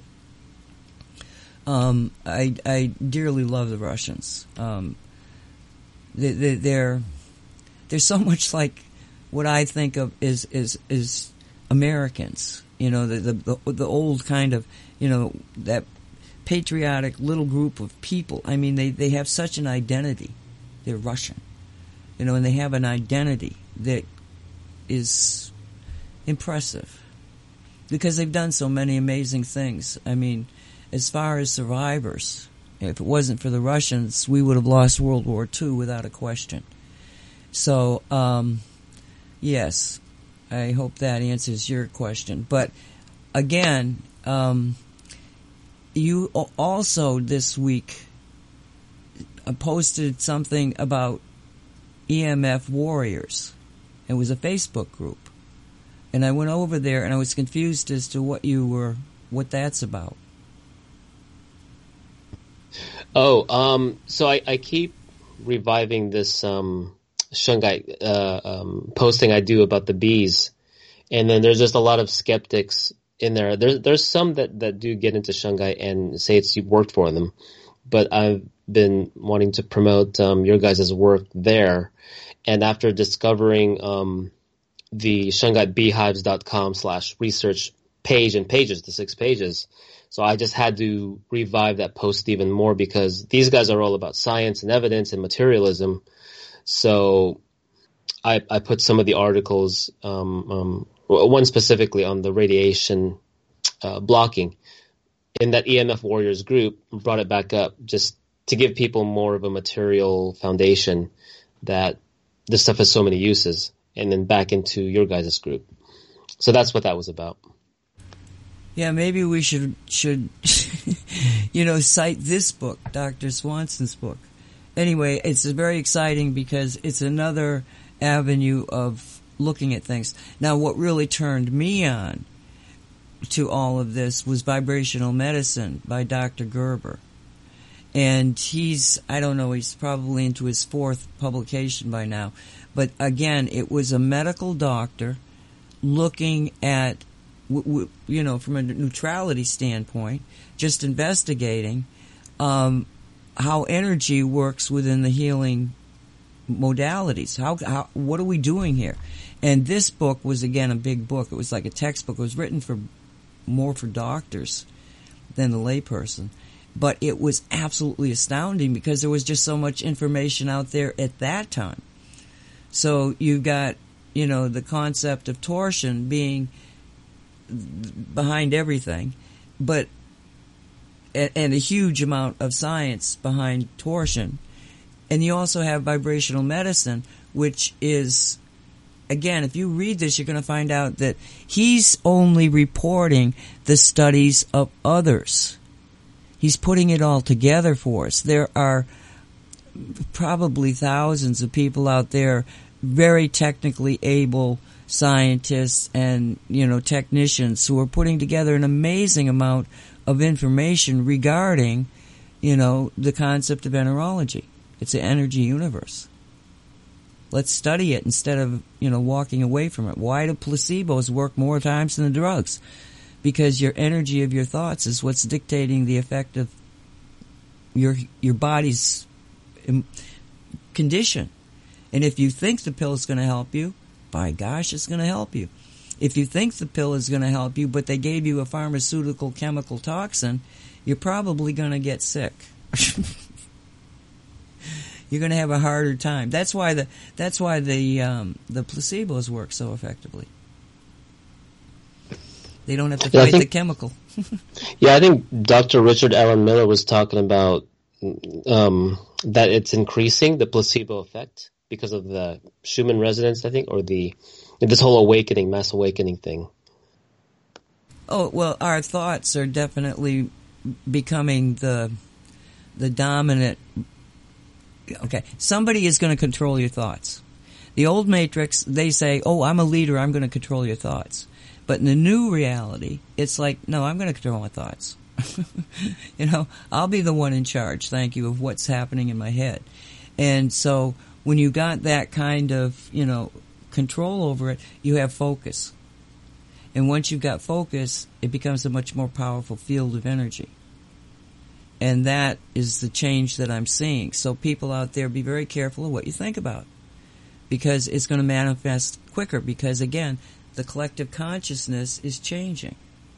Um, I, I dearly love the Russians. Um, they, they, they're they're so much like what I think of is is is Americans. You know, the the the old kind of, you know, that patriotic little group of people. I mean, they, they have such an identity. They're Russian. You know, and they have an identity that is impressive. because they've done so many amazing things. I mean, as far as survivors, if it wasn't for the Russians, we would have lost World War Two without a question. So, um, yes, I hope that answers your question. But again, um, you also this week posted something about E M F Warriors. It was a Facebook group. And I went over there and I was confused as to what you were, what that's about. Oh, um, so I, I keep reviving this um, Shungite uh, um, posting I do about the bees. And then there's just a lot of skeptics in there. There's, there's some that, that do get into Shungite and say it's worked for them. But I've been wanting to promote um, your guys' work there. And after discovering um, the Shungite Beehives dot com slash research page and pages, the six pages, so I just had to revive that post even more because these guys are all about science and evidence and materialism. So I, I put some of the articles, um, um, one specifically on the radiation uh, blocking, in that E M F Warriors group, brought it back up just to give people more of a material foundation that this stuff has so many uses, and then back into your guys' group. So that's what that was about. Yeah, maybe we should, should you know, cite this book, Doctor Swanson's book. Anyway, it's very exciting because it's another avenue of looking at things. Now, what really turned me on to all of this was Vibrational Medicine by Doctor Gerber. And he's, I don't know, he's probably into his fourth publication by now. But again, it was a medical doctor looking at, w- w- you know, from a neutrality standpoint, just investigating um, how energy works within the healing modalities. How, how, what are we doing here? And this book was, again, a big book. It was like a textbook. It was written for more for doctors than the layperson. But it was absolutely astounding because there was just so much information out there at that time. So you've got, you know, the concept of torsion being behind everything, but and a huge amount of science behind torsion. And you also have vibrational medicine, which is, again, if you read this, you're going to find out that he's only reporting the studies of others. He's putting it all together for us. There are probably thousands of people out there, very technically able scientists and, you know, technicians who are putting together an amazing amount of information regarding, you know, the concept of enerology. It's an energy universe. Let's study it instead of, you know, walking away from it. Why do placebos work more times than the drugs? Because your energy of your thoughts is what's dictating the effect of your your body's condition. And if you think the pill is going to help you, by gosh, it's going to help you. If you think the pill is going to help you, but they gave you a pharmaceutical chemical toxin, you're probably going to get sick. You're going to have a harder time. That's why the that's why the um, the placebos work so effectively. They don't have to yeah, fight think, the chemical. yeah, I think Doctor Richard Allen Miller was talking about um, that it's increasing the placebo effect because of the Schumann resonance, I think, or the this whole awakening, mass awakening thing. Oh, well, our thoughts are definitely becoming the the dominant. Okay, somebody is going to control your thoughts. The old Matrix, they say, oh, I'm a leader, I'm going to control your thoughts. But in the new reality, it's like, no, I'm going to control my thoughts. You know, I'll be the one in charge, thank you, of what's happening in my head. And so when you got that kind of, you know, control over it, you have focus. And once you've got focus, it becomes a much more powerful field of energy. And that is the change that I'm seeing. So people out there, be very careful of what you think about. Because it's going to manifest quicker. Because, again, the collective consciousness is changing.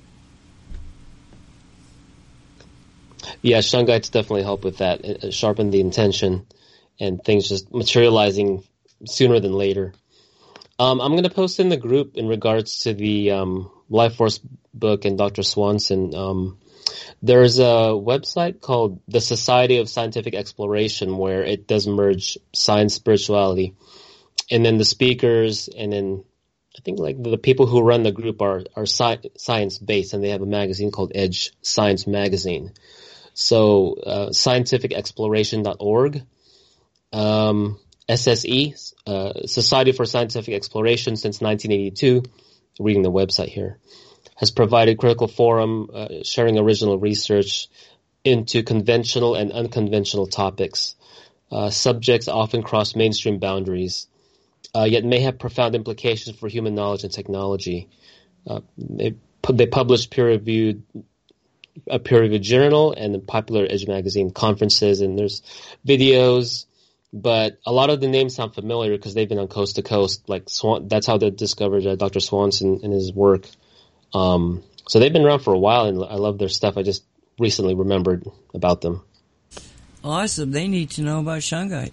Yeah, Shungites definitely help with that. It sharpen the intention and things just materializing sooner than later. Um, I'm going to post in the group in regards to the um, Life Force book and Doctor Swanson, um, there's a website called the Society of Scientific Exploration where it does merge science, spirituality, and then the speakers, and then I think like the people who run the group are are sci- science based, and they have a magazine called Edge Science Magazine. So uh, scientific exploration dot org, um, S S E, uh, Society for Scientific Exploration since nineteen eighty-two. Reading the website here, has provided critical forum, uh, sharing original research into conventional and unconventional topics. Uh, subjects often cross mainstream boundaries, uh, yet may have profound implications for human knowledge and technology. Uh, they, they publish peer-reviewed, a peer-reviewed journal and a popular Edge magazine, conferences, and there's videos. But a lot of the names sound familiar because they've been on coast to coast. Like Swan, that's how they discovered uh, Doctor Swanson and his work. Um, so they've been around for a while, and I love their stuff. I just recently remembered about them. Awesome. They need to know about Shungite.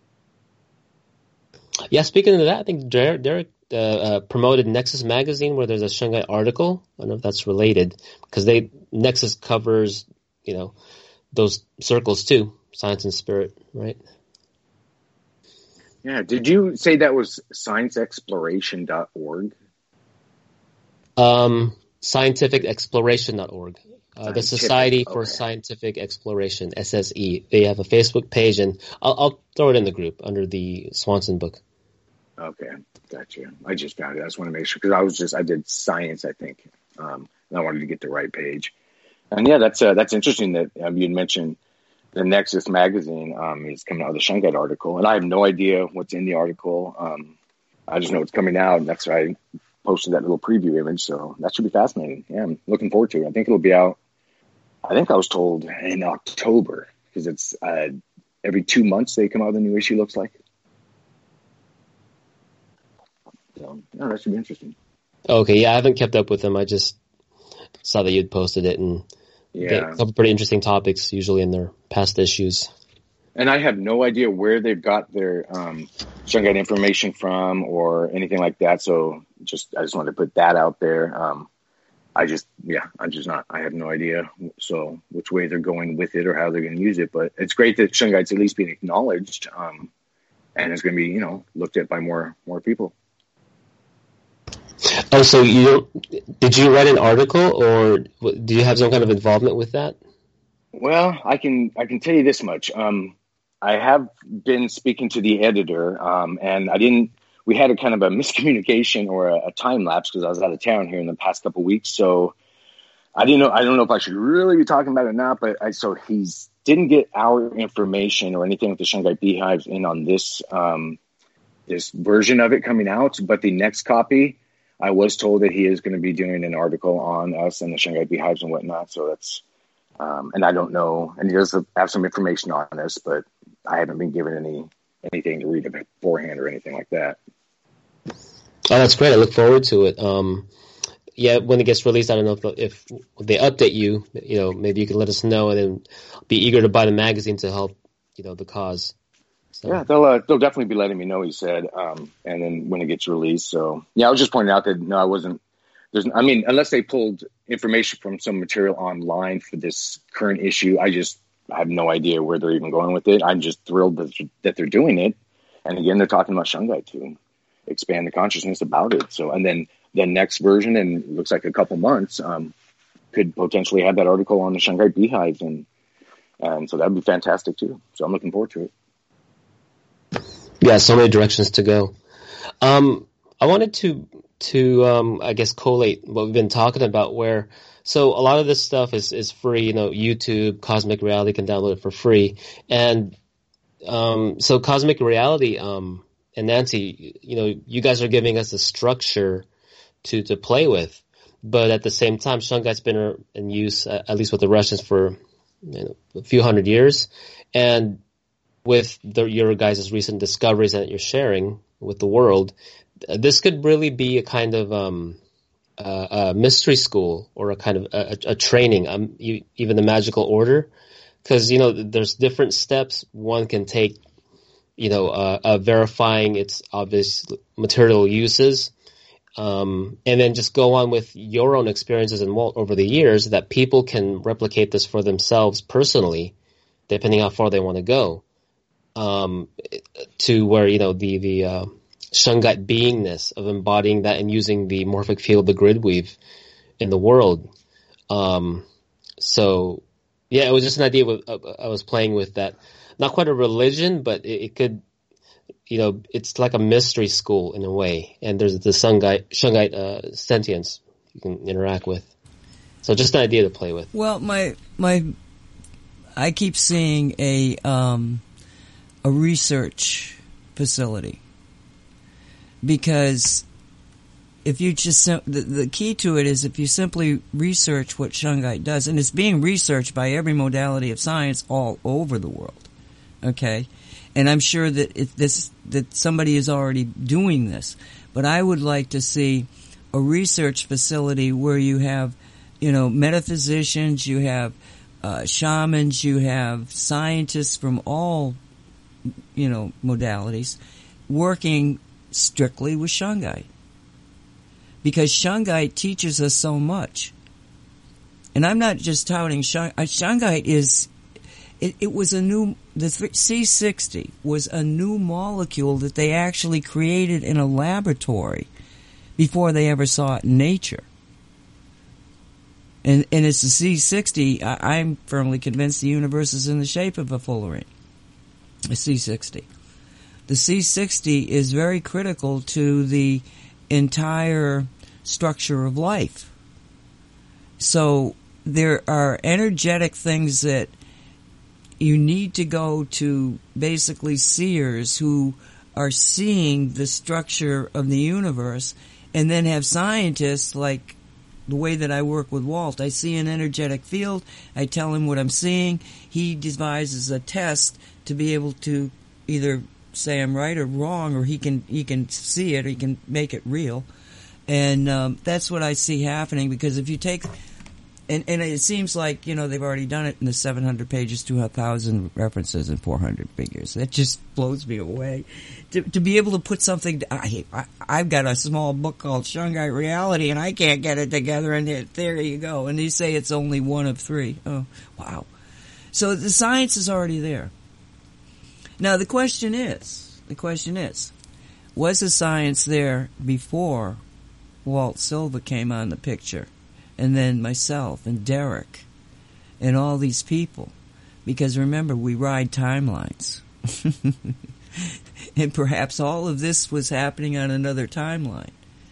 Yeah, speaking of that, I think Derek, Derek uh, uh, promoted Nexus magazine where there's a Shungite article. I don't know if that's related because they Nexus covers, you know, those circles too, science and spirit, right? Yeah. Did you say that was science exploration dot org? Um, scientific exploration dot org. Uh, the Society for okay. Scientific Exploration, S S E. They have a Facebook page, and I'll, I'll throw it in the group under the Swanson book. Okay, gotcha. I just found it. I just want to make sure because I was just I did science, I think, um, and I wanted to get the right page. And yeah, that's uh, that's interesting that um, you mentioned the Nexus magazine um, is coming out with a Shungite article, and I have no idea what's in the article. Um, I just know it's coming out, and that's why I posted that little preview image. So that should be fascinating. Yeah, I'm looking forward to it. I think it'll be out. I think I was told in October because it's uh, every two months they come out with a new issue. Looks like. So yeah, that should be interesting. Okay, yeah, I haven't kept up with them. I just saw that you'd posted it, and Yeah. they cover pretty interesting topics usually in their past issues. And I have no idea where they've got their um, Shungite information from or anything like that. So just I just wanted to put that out there. Um, I just, yeah, I'm just not, I have no idea. So which way they're going with it or how they're going to use it. But it's great that Shungite's at least being acknowledged um, and it's going to be, you know, looked at by more more people. Oh, so you did you write an article, or do you have some kind of involvement with that? Well, I can I can tell you this much. Um, I have been speaking to the editor, um, and I didn't. We had a kind of a miscommunication or a, a time lapse because I was out of town here in the past couple of weeks. So I didn't know. I don't know if I should really be talking about it or not. But I, so he's didn't get our information or anything with the Shungite Beehives in on this um, this version of it coming out. But the next copy, I was told that he is going to be doing an article on us and the Shungite Beehives and whatnot. So that's, um, and I don't know, and he does have some information on this, but I haven't been given any anything to read beforehand or anything like that. Oh, that's great. I look forward to it. Um, yeah, when it gets released, I don't know if, if they update you, you know, maybe you can let us know and then be eager to buy the magazine to help, you know, the cause. So. Yeah, they'll uh, they'll definitely be letting me know. He said, um, and then when it gets released. So yeah, I was just pointing out that no, I wasn't. There's, I mean, unless they pulled information from some material online for this current issue, I just I have no idea where they're even going with it. I'm just thrilled that, that they're doing it. And again, they're talking about Shungite to expand the consciousness about it. So, and then the next version, and it looks like a couple months, um, could potentially have that article on the Shungite Beehives, and and so that'd be fantastic too. So I'm looking forward to it. Yeah, so many directions to go. Um, I wanted to, to um, I guess, collate what we've been talking about where, so a lot of this stuff is, is free, you know, YouTube, Cosmic Reality can download it for free. And um, so Cosmic Reality um, and Nancy, you know, you guys are giving us a structure to, to play with. But at the same time, Shungite's been in use, at least with the Russians, for you know, a few hundred years. And with the, your guys' recent discoveries that you're sharing with the world, this could really be a kind of um, uh, a mystery school or a kind of a, a training, um, you, even the magical order, because you know there's different steps one can take, you know, uh, uh, verifying its obvious material uses, Um, and then just go on with your own experiences and Walt over the years that people can replicate this for themselves personally, depending how far they want to go, um, to where, you know, the, the, uh, Shungite beingness of embodying that and using the morphic field of the grid weave in the world. Um, so yeah, it was just an idea with, uh, I was playing with that. Not quite a religion, but it, it could, you know, it's like a mystery school in a way. And there's the Shungite, Shungite, uh, sentience you can interact with. So just an idea to play with. Well, my, my, I keep seeing a, um, a research facility. Because if you just, the, the key to it is if you simply research what Shungite does, and it's being researched by every modality of science all over the world, okay? And I'm sure that if this, that somebody is already doing this, but I would like to see a research facility where you have, you know, metaphysicians, you have uh, shamans, you have scientists from all, you know, modalities working strictly with Shungite. Because Shungite teaches us so much. And I'm not just touting Shungite. Shungite is, it, it was a new, the C sixty was a new molecule that they actually created in a laboratory before they ever saw it in nature. And, and it's the C sixty, I, I'm firmly convinced the universe is in the shape of a fullerene. A C sixty. The C sixty is very critical to the entire structure of life. So there are energetic things that you need to go to basically seers who are seeing the structure of the universe, and then have scientists like the way that I work with Walt. I see an energetic field. I tell him what I'm seeing. He devises a test to be able to either say I'm right or wrong, or he can he can see it, or he can make it real. And um, that's what I see happening, because if you take, and, and it seems like, you know, they've already done it in the seven hundred pages, to one thousand references and four hundred figures. That just blows me away. To, to be able to put something, I, I, I've got a small book called Shungite Reality, and I can't get it together, and there, there you go. And they say it's only one of three. Oh, wow. So the science is already there. Now the question is, the question is, was the science there before Walt Silva came on the picture, and then myself and Derek and all these people? Because remember, we ride timelines. And perhaps all of this was happening on another timeline.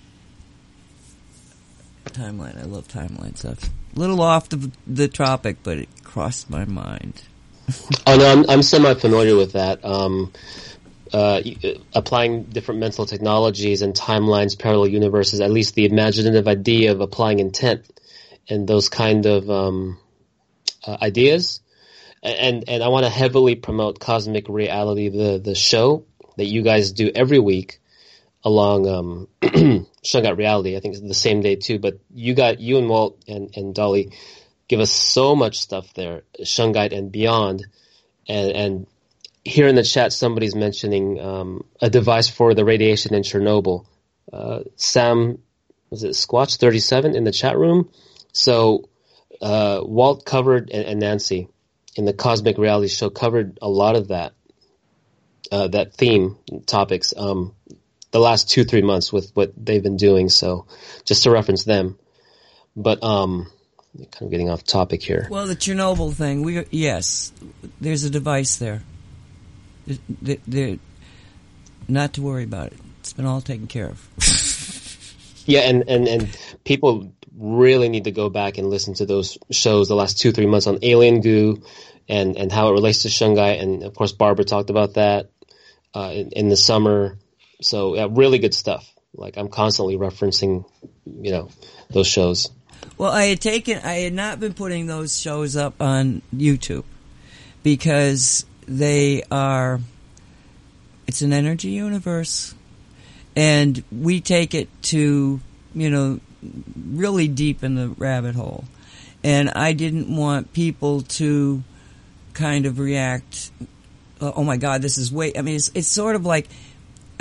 Timeline, I love timeline stuff. A little off the, the topic, but it crossed my mind. Oh no, I'm, I'm semi-familiar with that. Um, uh, applying different mental technologies and timelines, parallel universes, at least the imaginative idea of applying intent and those kind of um, uh, ideas. And and I want to heavily promote Cosmic Reality, the the show that you guys do every week along um, Shungite Reality. I think it's the same day too. But you got you and Walt and and Dolly give us so much stuff there, Shungite and beyond. And, and here in the chat, somebody's mentioning um, a device for the radiation in Chernobyl. Uh, Sam, was it Squatch thirty-seven in the chat room? So uh, Walt covered, and, and Nancy in the Cosmic Reality show covered a lot of that, uh, that theme topics, um, the last two, three months with what they've been doing. So just to reference them. But, um, kind of getting off topic here. Well, the Chernobyl thing, we yes, there's a device there. They're, they're, not to worry about it. It's been all taken care of. Yeah, and, and, and people really need to go back and listen to those shows the last two, three months on alien goo and, and how it relates to Shungite. And, of course, Barbara talked about that uh, in, in the summer. So, yeah, really good stuff. Like, I'm constantly referencing, you know, those shows. Well, I had taken, I had not been putting those shows up on YouTube because they are, it's an energy universe, and we take it to, you know, really deep in the rabbit hole. And I didn't want people to kind of react, oh my God, this is way, I mean, it's, it's sort of like,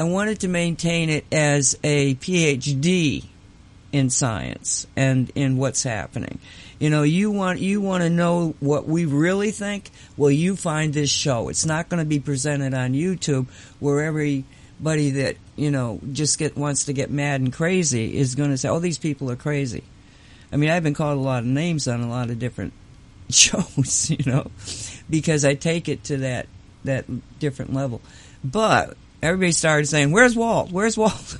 I wanted to maintain it as a P H D in science and in what's happening. You know, you want you want to know what we really think? Well, you find this show. It's not going to be presented on YouTube where everybody that, you know, just get wants to get mad and crazy is going to say, oh, these people are crazy. I mean, I've been called a lot of names on a lot of different shows, you know, because I take it to that that different level. But everybody started saying, where's Walt? Where's Walt?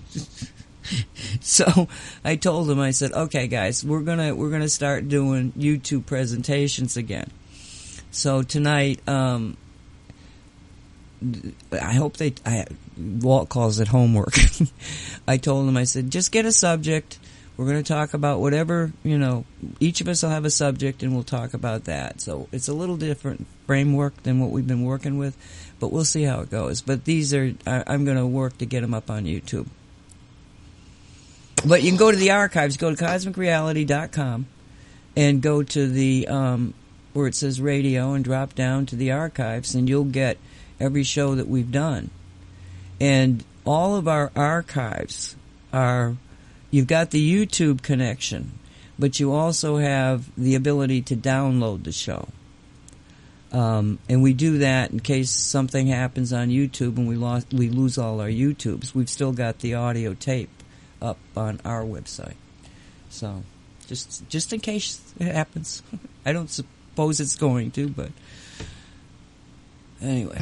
So I told them, I said, okay, guys, we're gonna we're gonna start doing YouTube presentations again. So tonight, um, I hope they. I, Walt calls it homework. I told him, I said, just get a subject. We're going to talk about whatever, you know. Each of us will have a subject, and we'll talk about that. So it's a little different framework than what we've been working with, but we'll see how it goes. But these are, I, I'm going to work to get them up on YouTube. But you can go to the archives, go to cosmic reality dot com, and go to the, um, where it says radio, and drop down to the archives, and you'll get every show that we've done. And all of our archives are, you've got the YouTube connection, but you also have the ability to download the show. Um, and we do that in case something happens on YouTube and we lost, we lose all our YouTubes. We've still got the audio tape up on our website. So, just just in case it happens. I don't suppose it's going to, but anyway.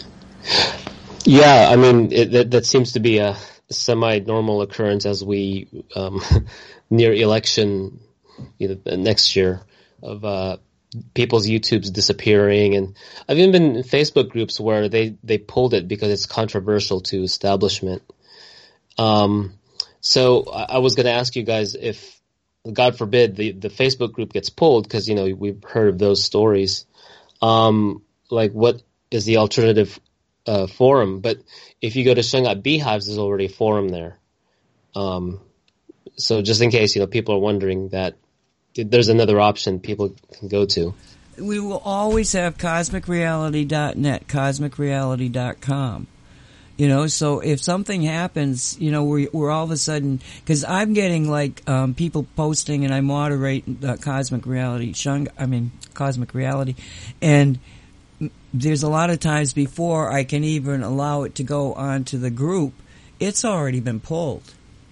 Yeah, I mean, it, that, that seems to be a semi-normal occurrence as we um, near election, you know, next year, of uh, people's YouTubes disappearing. And I've even been in Facebook groups where they, they pulled it because it's controversial to establishment. Um, so I, I was going to ask you guys if, God forbid, the, the Facebook group gets pulled, because, you know, we've heard of those stories. Um, like, what is the alternative Uh, forum? But if you go to Shungite Beehives, there's already a forum there. Um, so just in case, you know, people are wondering, that there's another option people can go to. We will always have cosmic reality dot net, cosmic reality dot com. You know, so if something happens, you know, we're, we're all of a sudden, because I'm getting like um, people posting, and I moderate uh, Cosmic Reality, Shung, I mean Cosmic Reality, and there's a lot of times before I can even allow it to go onto the group, it's already been pulled.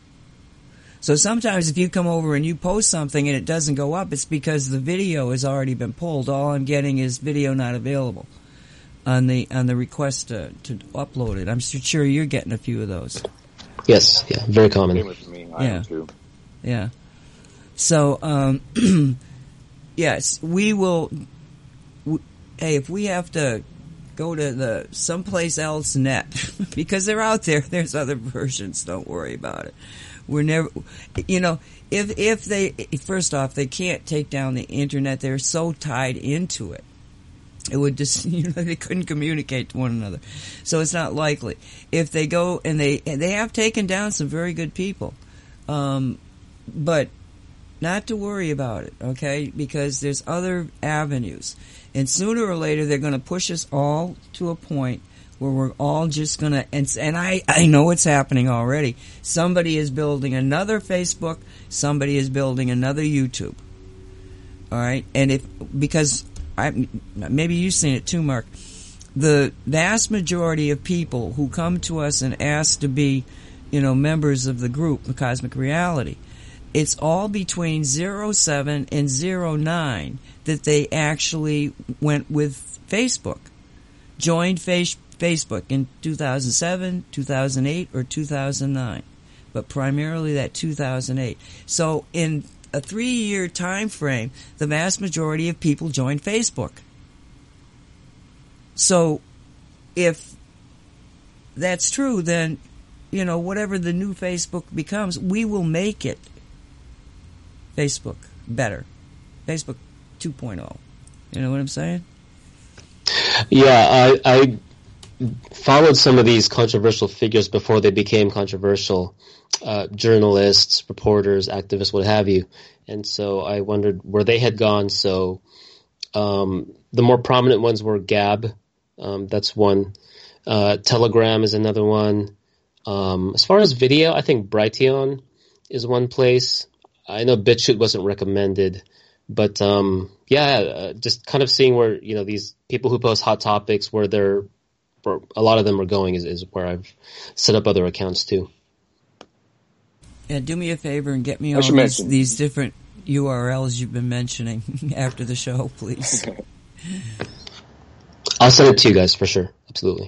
So sometimes if you come over and you post something and it doesn't go up, it's because the video has already been pulled. All I'm getting is video not available on the on the request to, to upload it. I'm sure you're getting a few of those. Yes, yeah, very common. Same with me. I yeah. am too. Yeah. So, um, yes, we will. We, Hey, if we have to go to the someplace else net, because they're out there, there's other versions. Don't worry about it. We're never, you know, if if they first off, they can't take down the internet. They're so tied into it. It would just, you know, they couldn't communicate to one another. So it's not likely. If they go and they and they have taken down some very good people, um, but not to worry about it, okay? Because there's other avenues. And sooner or later, they're going to push us all to a point where we're all just going to, and, and I, I know it's happening already. Somebody is building another Facebook. Somebody is building another YouTube. All right? And if, because I, maybe you've seen it too, Mark. The vast majority of people who come to us and ask to be, you know, members of the group, the Cosmic Reality, it's all between zero seven and zero nine that they actually went with Facebook, joined face, Facebook in two thousand seven, two thousand eight, or two thousand nine, but primarily that two thousand eight. So in a three-year time frame, the vast majority of people joined Facebook. So if that's true, then, you know, whatever the new Facebook becomes, we will make it Facebook better. Facebook two point oh. You know what I'm saying? Yeah, I, I followed some of these controversial figures before they became controversial. Uh, journalists, reporters, activists, what have you. And so I wondered where they had gone. So um, the more prominent ones were Gab. Um, that's one. Uh, Telegram is another one. Um, as far as video, I think Brighteon is one place. I know BitChute wasn't recommended, but um, yeah, uh, just kind of seeing where, you know, these people who post hot topics, where they're, where a lot of them are going is, is where I've set up other accounts too. Yeah, do me a favor and get me all should these, mention- these different U R Ls you've been mentioning after the show, please. I'll send it to you guys for sure. Absolutely.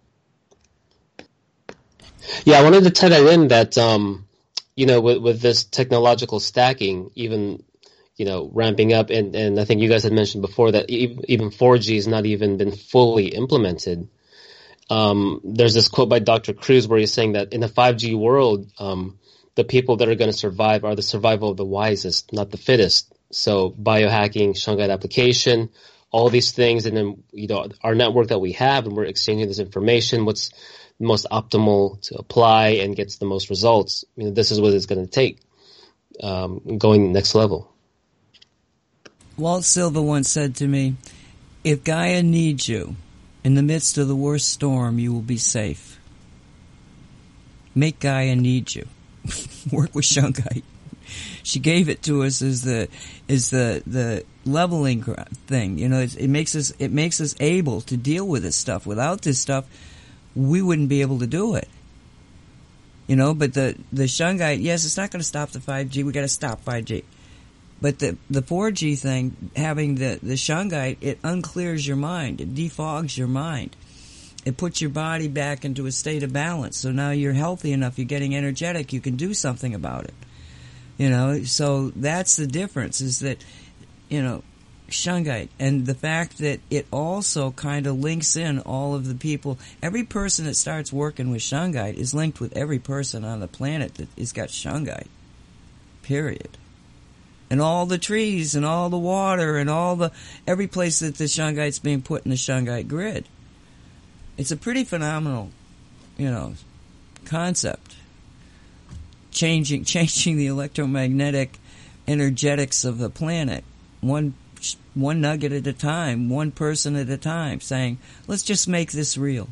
Yeah, I wanted to tie that in that, um, you know, with, with this technological stacking, even, you know, ramping up, and, and I think you guys had mentioned before that even four G has not even been fully implemented. Um, there's this quote by Doctor Cruz where he's saying that in a five G world, um, the people that are going to survive are the survival of the wisest, not the fittest. So biohacking, Shungite application, all these things, and then, you know, our network that we have, and we're exchanging this information, what's the most optimal to apply and gets the most results. You know, this is what it's going to take, um, going next level. Walt Silva once said to me, if Gaia needs you, in the midst of the worst storm, you will be safe. Make Gaia need you. Work with Shungite. She gave it to us as the is the the leveling thing. You know, it's, it makes us it makes us able to deal with this stuff. Without this stuff, we wouldn't be able to do it. You know, but the the Shungite, yes, it's not going to stop the five G. We got to stop five G. But the the four G thing, having the the Shungite, it unclears your mind. It defogs your mind. It puts your body back into a state of balance. So now you're healthy enough. You're getting energetic. You can do something about it. You know, so that's the difference, is that, you know, Shungite, and the fact that it also kind of links in all of the people. Every person that starts working with Shungite is linked with every person on the planet that has got Shungite. Period. And all the trees and all the water and all the, every place that the Shungite's being put in the Shungite grid. It's a pretty phenomenal, you know, concept. Changing, changing the electromagnetic energetics of the planet, one, one nugget at a time, one person at a time, saying, let's just make this real.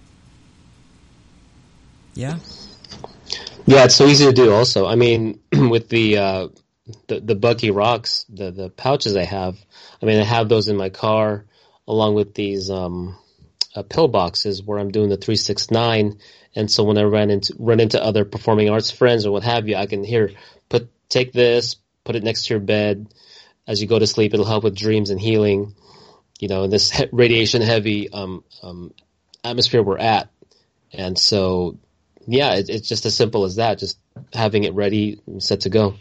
Yeah? Yeah, it's so easy to do also. I mean, with the, uh, the, the Bucky Rocks, the, the pouches I have, I mean, I have those in my car along with these, um, uh, pill boxes where I'm doing the three six nine. And so when I run into run into other performing arts friends or what have you, I can hear, put take this, put it next to your bed as you go to sleep. It'll help with dreams and healing. You know, in this he- radiation heavy um, um, atmosphere we're at, and so yeah, it, it's just as simple as that. Just having it ready and set to go.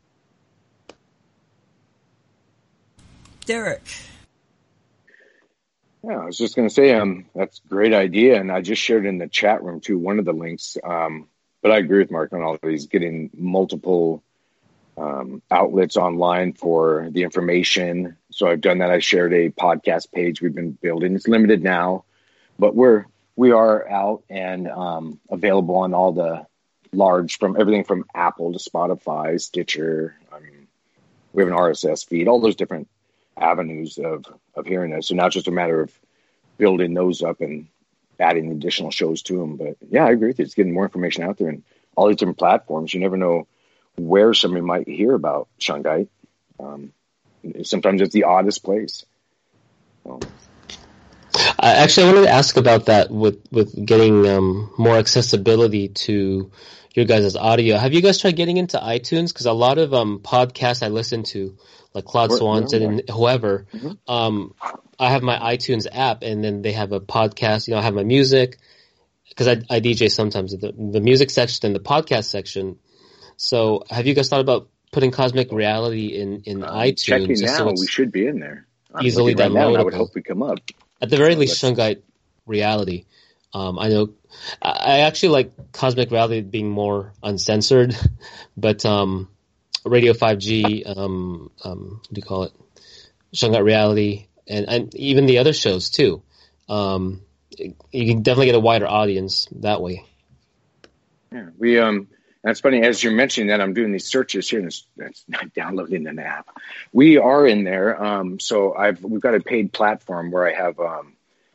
Derek. Yeah, I was just going to say, um, that's a great idea, and I just shared in the chat room too one of the links. Um, but I agree with Mark on all of these, getting multiple um, outlets online for the information. So I've done that. I shared a podcast page we've been building. It's limited now, but we're we are out and um, available on all the large, from everything from Apple to Spotify, Stitcher. I mean, we have an R S S feed, all those different avenues of, of hearing us. So now it's just a matter of building those up and adding additional shows to them. But yeah, I agree with you. It's getting more information out there and all these different platforms. You never know where somebody might hear about Shungite. Um, sometimes it's the oddest place. So. I actually, I wanted to ask about that with, with getting um, more accessibility to your guys' audio. Have you guys tried getting into iTunes? Because a lot of um, podcasts I listen to, like Claude Swanson and whoever, mm-hmm. um, I have my iTunes app, and then they have a podcast. You know, I have my music, because I, I D J sometimes, the, the music section and the podcast section. So have you guys thought about putting Cosmic Reality in, in um, iTunes? Checking now, so we should be in there. I'm easily right downloadable. Now, and I would hope we come up. At the very so least, Shungite Reality. Um, I know I actually like Cosmic Reality being more uncensored, but um, Radio five G, um, um, what do you call it? Shungite Reality, and, and even the other shows too. Um, you can definitely get a wider audience that way. Yeah, we um, that's funny. As you're mentioning that, I'm doing these searches here, and it's, it's not downloading an app. We are in there. Um, so I've we've got a paid platform where I have um,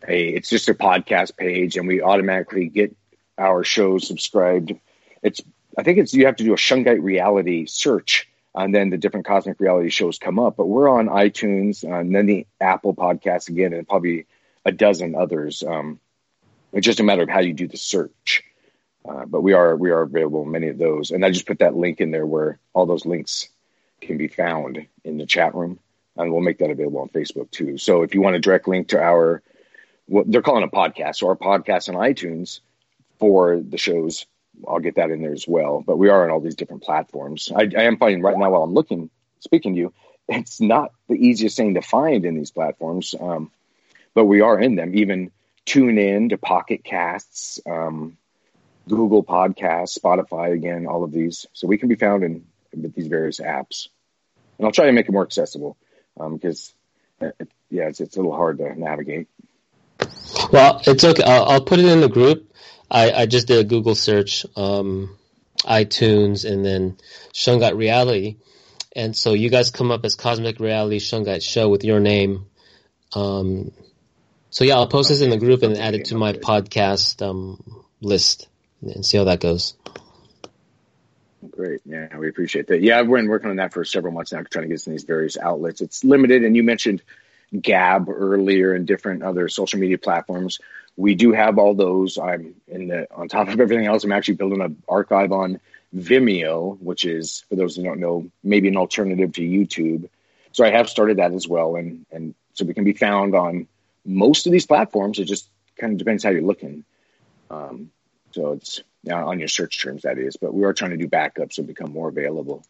a, it's just a podcast page, and we automatically get our shows subscribed. It's, I think it's, you have to do a Shungite Reality search, and then the different cosmic reality shows come up. But we're on iTunes, uh, and then the Apple Podcasts again, and probably a dozen others. Um, it's just a matter of how you do the search. Uh, but we are we are available in many of those, and I just put that link in there where all those links can be found in the chat room, and we'll make that available on Facebook too. So if you want a direct link to our, what they're calling a podcast, so our podcast on iTunes for the shows, I'll get that in there as well. But we are on all these different platforms. I, I am finding right now while I'm looking, speaking to you, it's not the easiest thing to find in these platforms, um, but we are in them. Even tune in to Pocket Casts. Um, Google Podcasts, Spotify, again, all of these. So we can be found in, in these various apps. And I'll try to make it more accessible um, because, it, yeah, it's, it's a little hard to navigate. Well, it's okay. I'll, I'll put it in the group. I, I just did a Google search, um, iTunes, and then Shungite Reality. And so you guys come up as Cosmic Reality Shungite Show with your name. Um, so, yeah, I'll post this in the group and add it to my podcast um, list. And see how that goes. Great. Yeah, we appreciate that. Yeah, we've been working on that for several months now, trying to get this in these various outlets. It's limited, and you mentioned Gab earlier and different other social media platforms. We do have all those. I'm in the, on top of everything else, I'm actually building an archive on Vimeo, which is, for those who don't know, maybe an alternative to YouTube. So I have started that as well, and and so we can be found on most of these platforms. It just kind of depends how you're looking. Um, So it's uh, on your search terms, that is. But we are trying to do backups and become more available.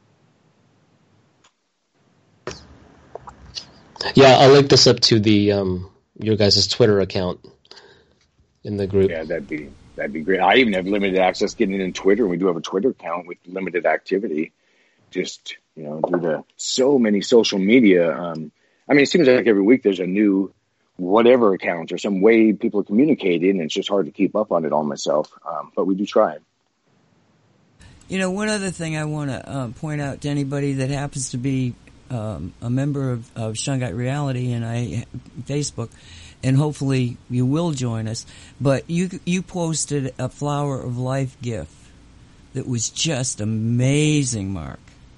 Yeah, I'll link this up to the um, your guys' Twitter account in the group. Yeah, that'd be that'd be great. I even have limited access getting in Twitter. We do have a Twitter account with limited activity. Just, you know, due to so many social media. Um, I mean, it seems like every week there's a new whatever account or some way people are communicating, and it's just hard to keep up on it all myself. Um, but we do try. You know, one other thing I want to uh, point out to anybody that happens to be um, a member of, of Shungite Reality and I Facebook, and hopefully you will join us. But you you posted a Flower of Life gift that was just amazing, Mark.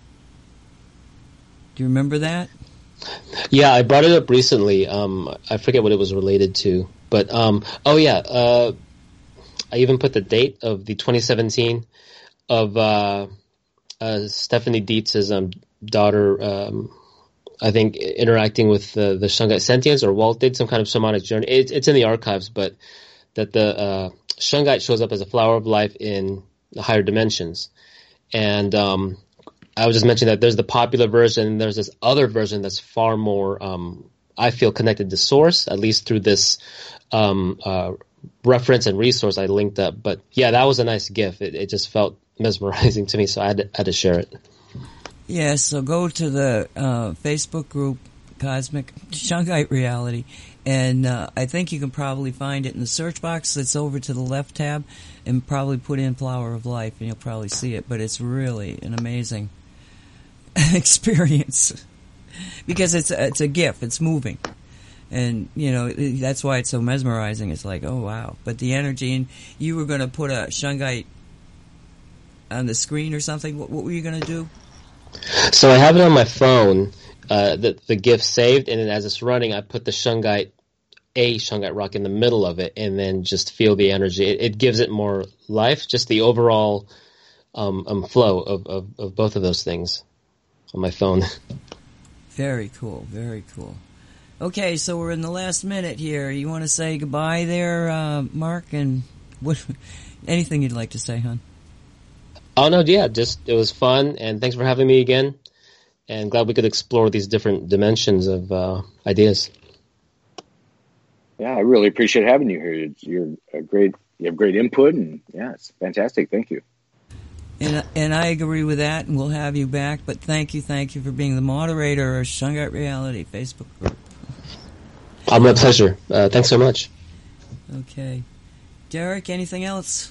Do you remember that? Yeah, I brought it up recently. Um, I forget what it was related to, but um, oh yeah, uh, I even put the date of the twenty seventeen of uh, uh, Stephanie Dietz's um, daughter. Um, I think interacting with the, the Shungite Sentience, or Walt did some kind of shamanic journey. It, it's in the archives, but that the uh, Shungite shows up as a flower of life in the higher dimensions, and um, I was just mentioning that there's the popular version, and there's this other version that's far more, um, I feel, connected to source, at least through this um, uh, reference and resource I linked up. But yeah, that was a nice gift. It, it just felt mesmerizing to me, so I had to, had to share it. Yeah, so go to the uh, Facebook group, Cosmic Shungite Reality, and uh, I think you can probably find it in the search box that's over to the left tab, and probably put in Flower of Life, and you'll probably see it. But it's really an amazing experience because it's a, it's a gift. It's moving, and you know that's why it's so mesmerizing. It's like, oh wow! But the energy, and you were going to put a Shungite on the screen or something. What, what were you going to do? So I have it on my phone, uh, the the gift saved, and then as it's running, I put the Shungite, a Shungite rock in the middle of it, and then just feel the energy. It, it gives it more life. Just the overall um, um flow of, of of both of those things on my phone. Very cool, very cool. Okay, so we're in the last minute here. You want to say goodbye there, uh, Mark, and what? Anything you'd like to say, hon? Oh no, yeah, just it was fun, and thanks for having me again. And glad we could explore these different dimensions of uh, ideas. Yeah, I really appreciate having you here. You're a great, you have great input, and yeah, it's fantastic. Thank you. And and I agree with that, and we'll have you back. But thank you, thank you for being the moderator of Shungite Reality Facebook group. Oh, my pleasure. Uh, thanks so much. Okay, Derek, anything else?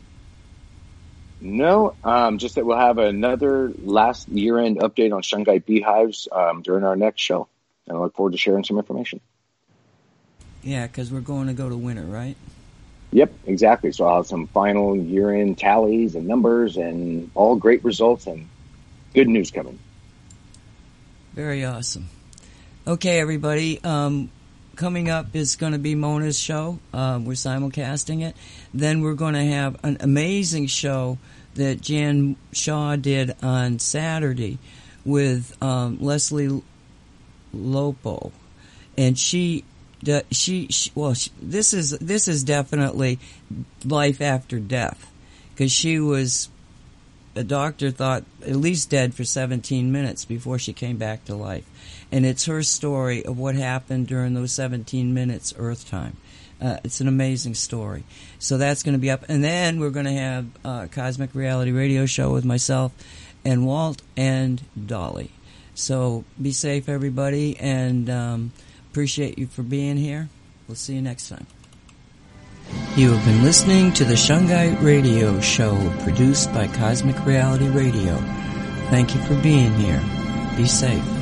No, um, just that we'll have another last year-end update on Shungite beehives um, during our next show, and I look forward to sharing some information. Yeah, because we're going to go to winter, right? Yep, exactly. So I'll have some final year-end tallies and numbers and all great results and good news coming. Very awesome. Okay, everybody. Um, coming up is going to be Mona's show. Uh, we're simulcasting it. Then we're going to have an amazing show that Jan Shaw did on Saturday with um, Leslie Lopo, and she, she, she well, she, this is this is definitely life after death, because she was, a doctor thought, at least dead for seventeen minutes before she came back to life, and it's her story of what happened during those seventeen minutes Earth time. Uh, it's an amazing story. So that's going to be up. And then we're going to have a Cosmic Reality Radio show with myself and Walt and Dolly. So be safe, everybody, and um, appreciate you for being here. We'll see you next time. You have been listening to the Shungite Radio Show, produced by Cosmic Reality Radio. Thank you for being here. Be safe.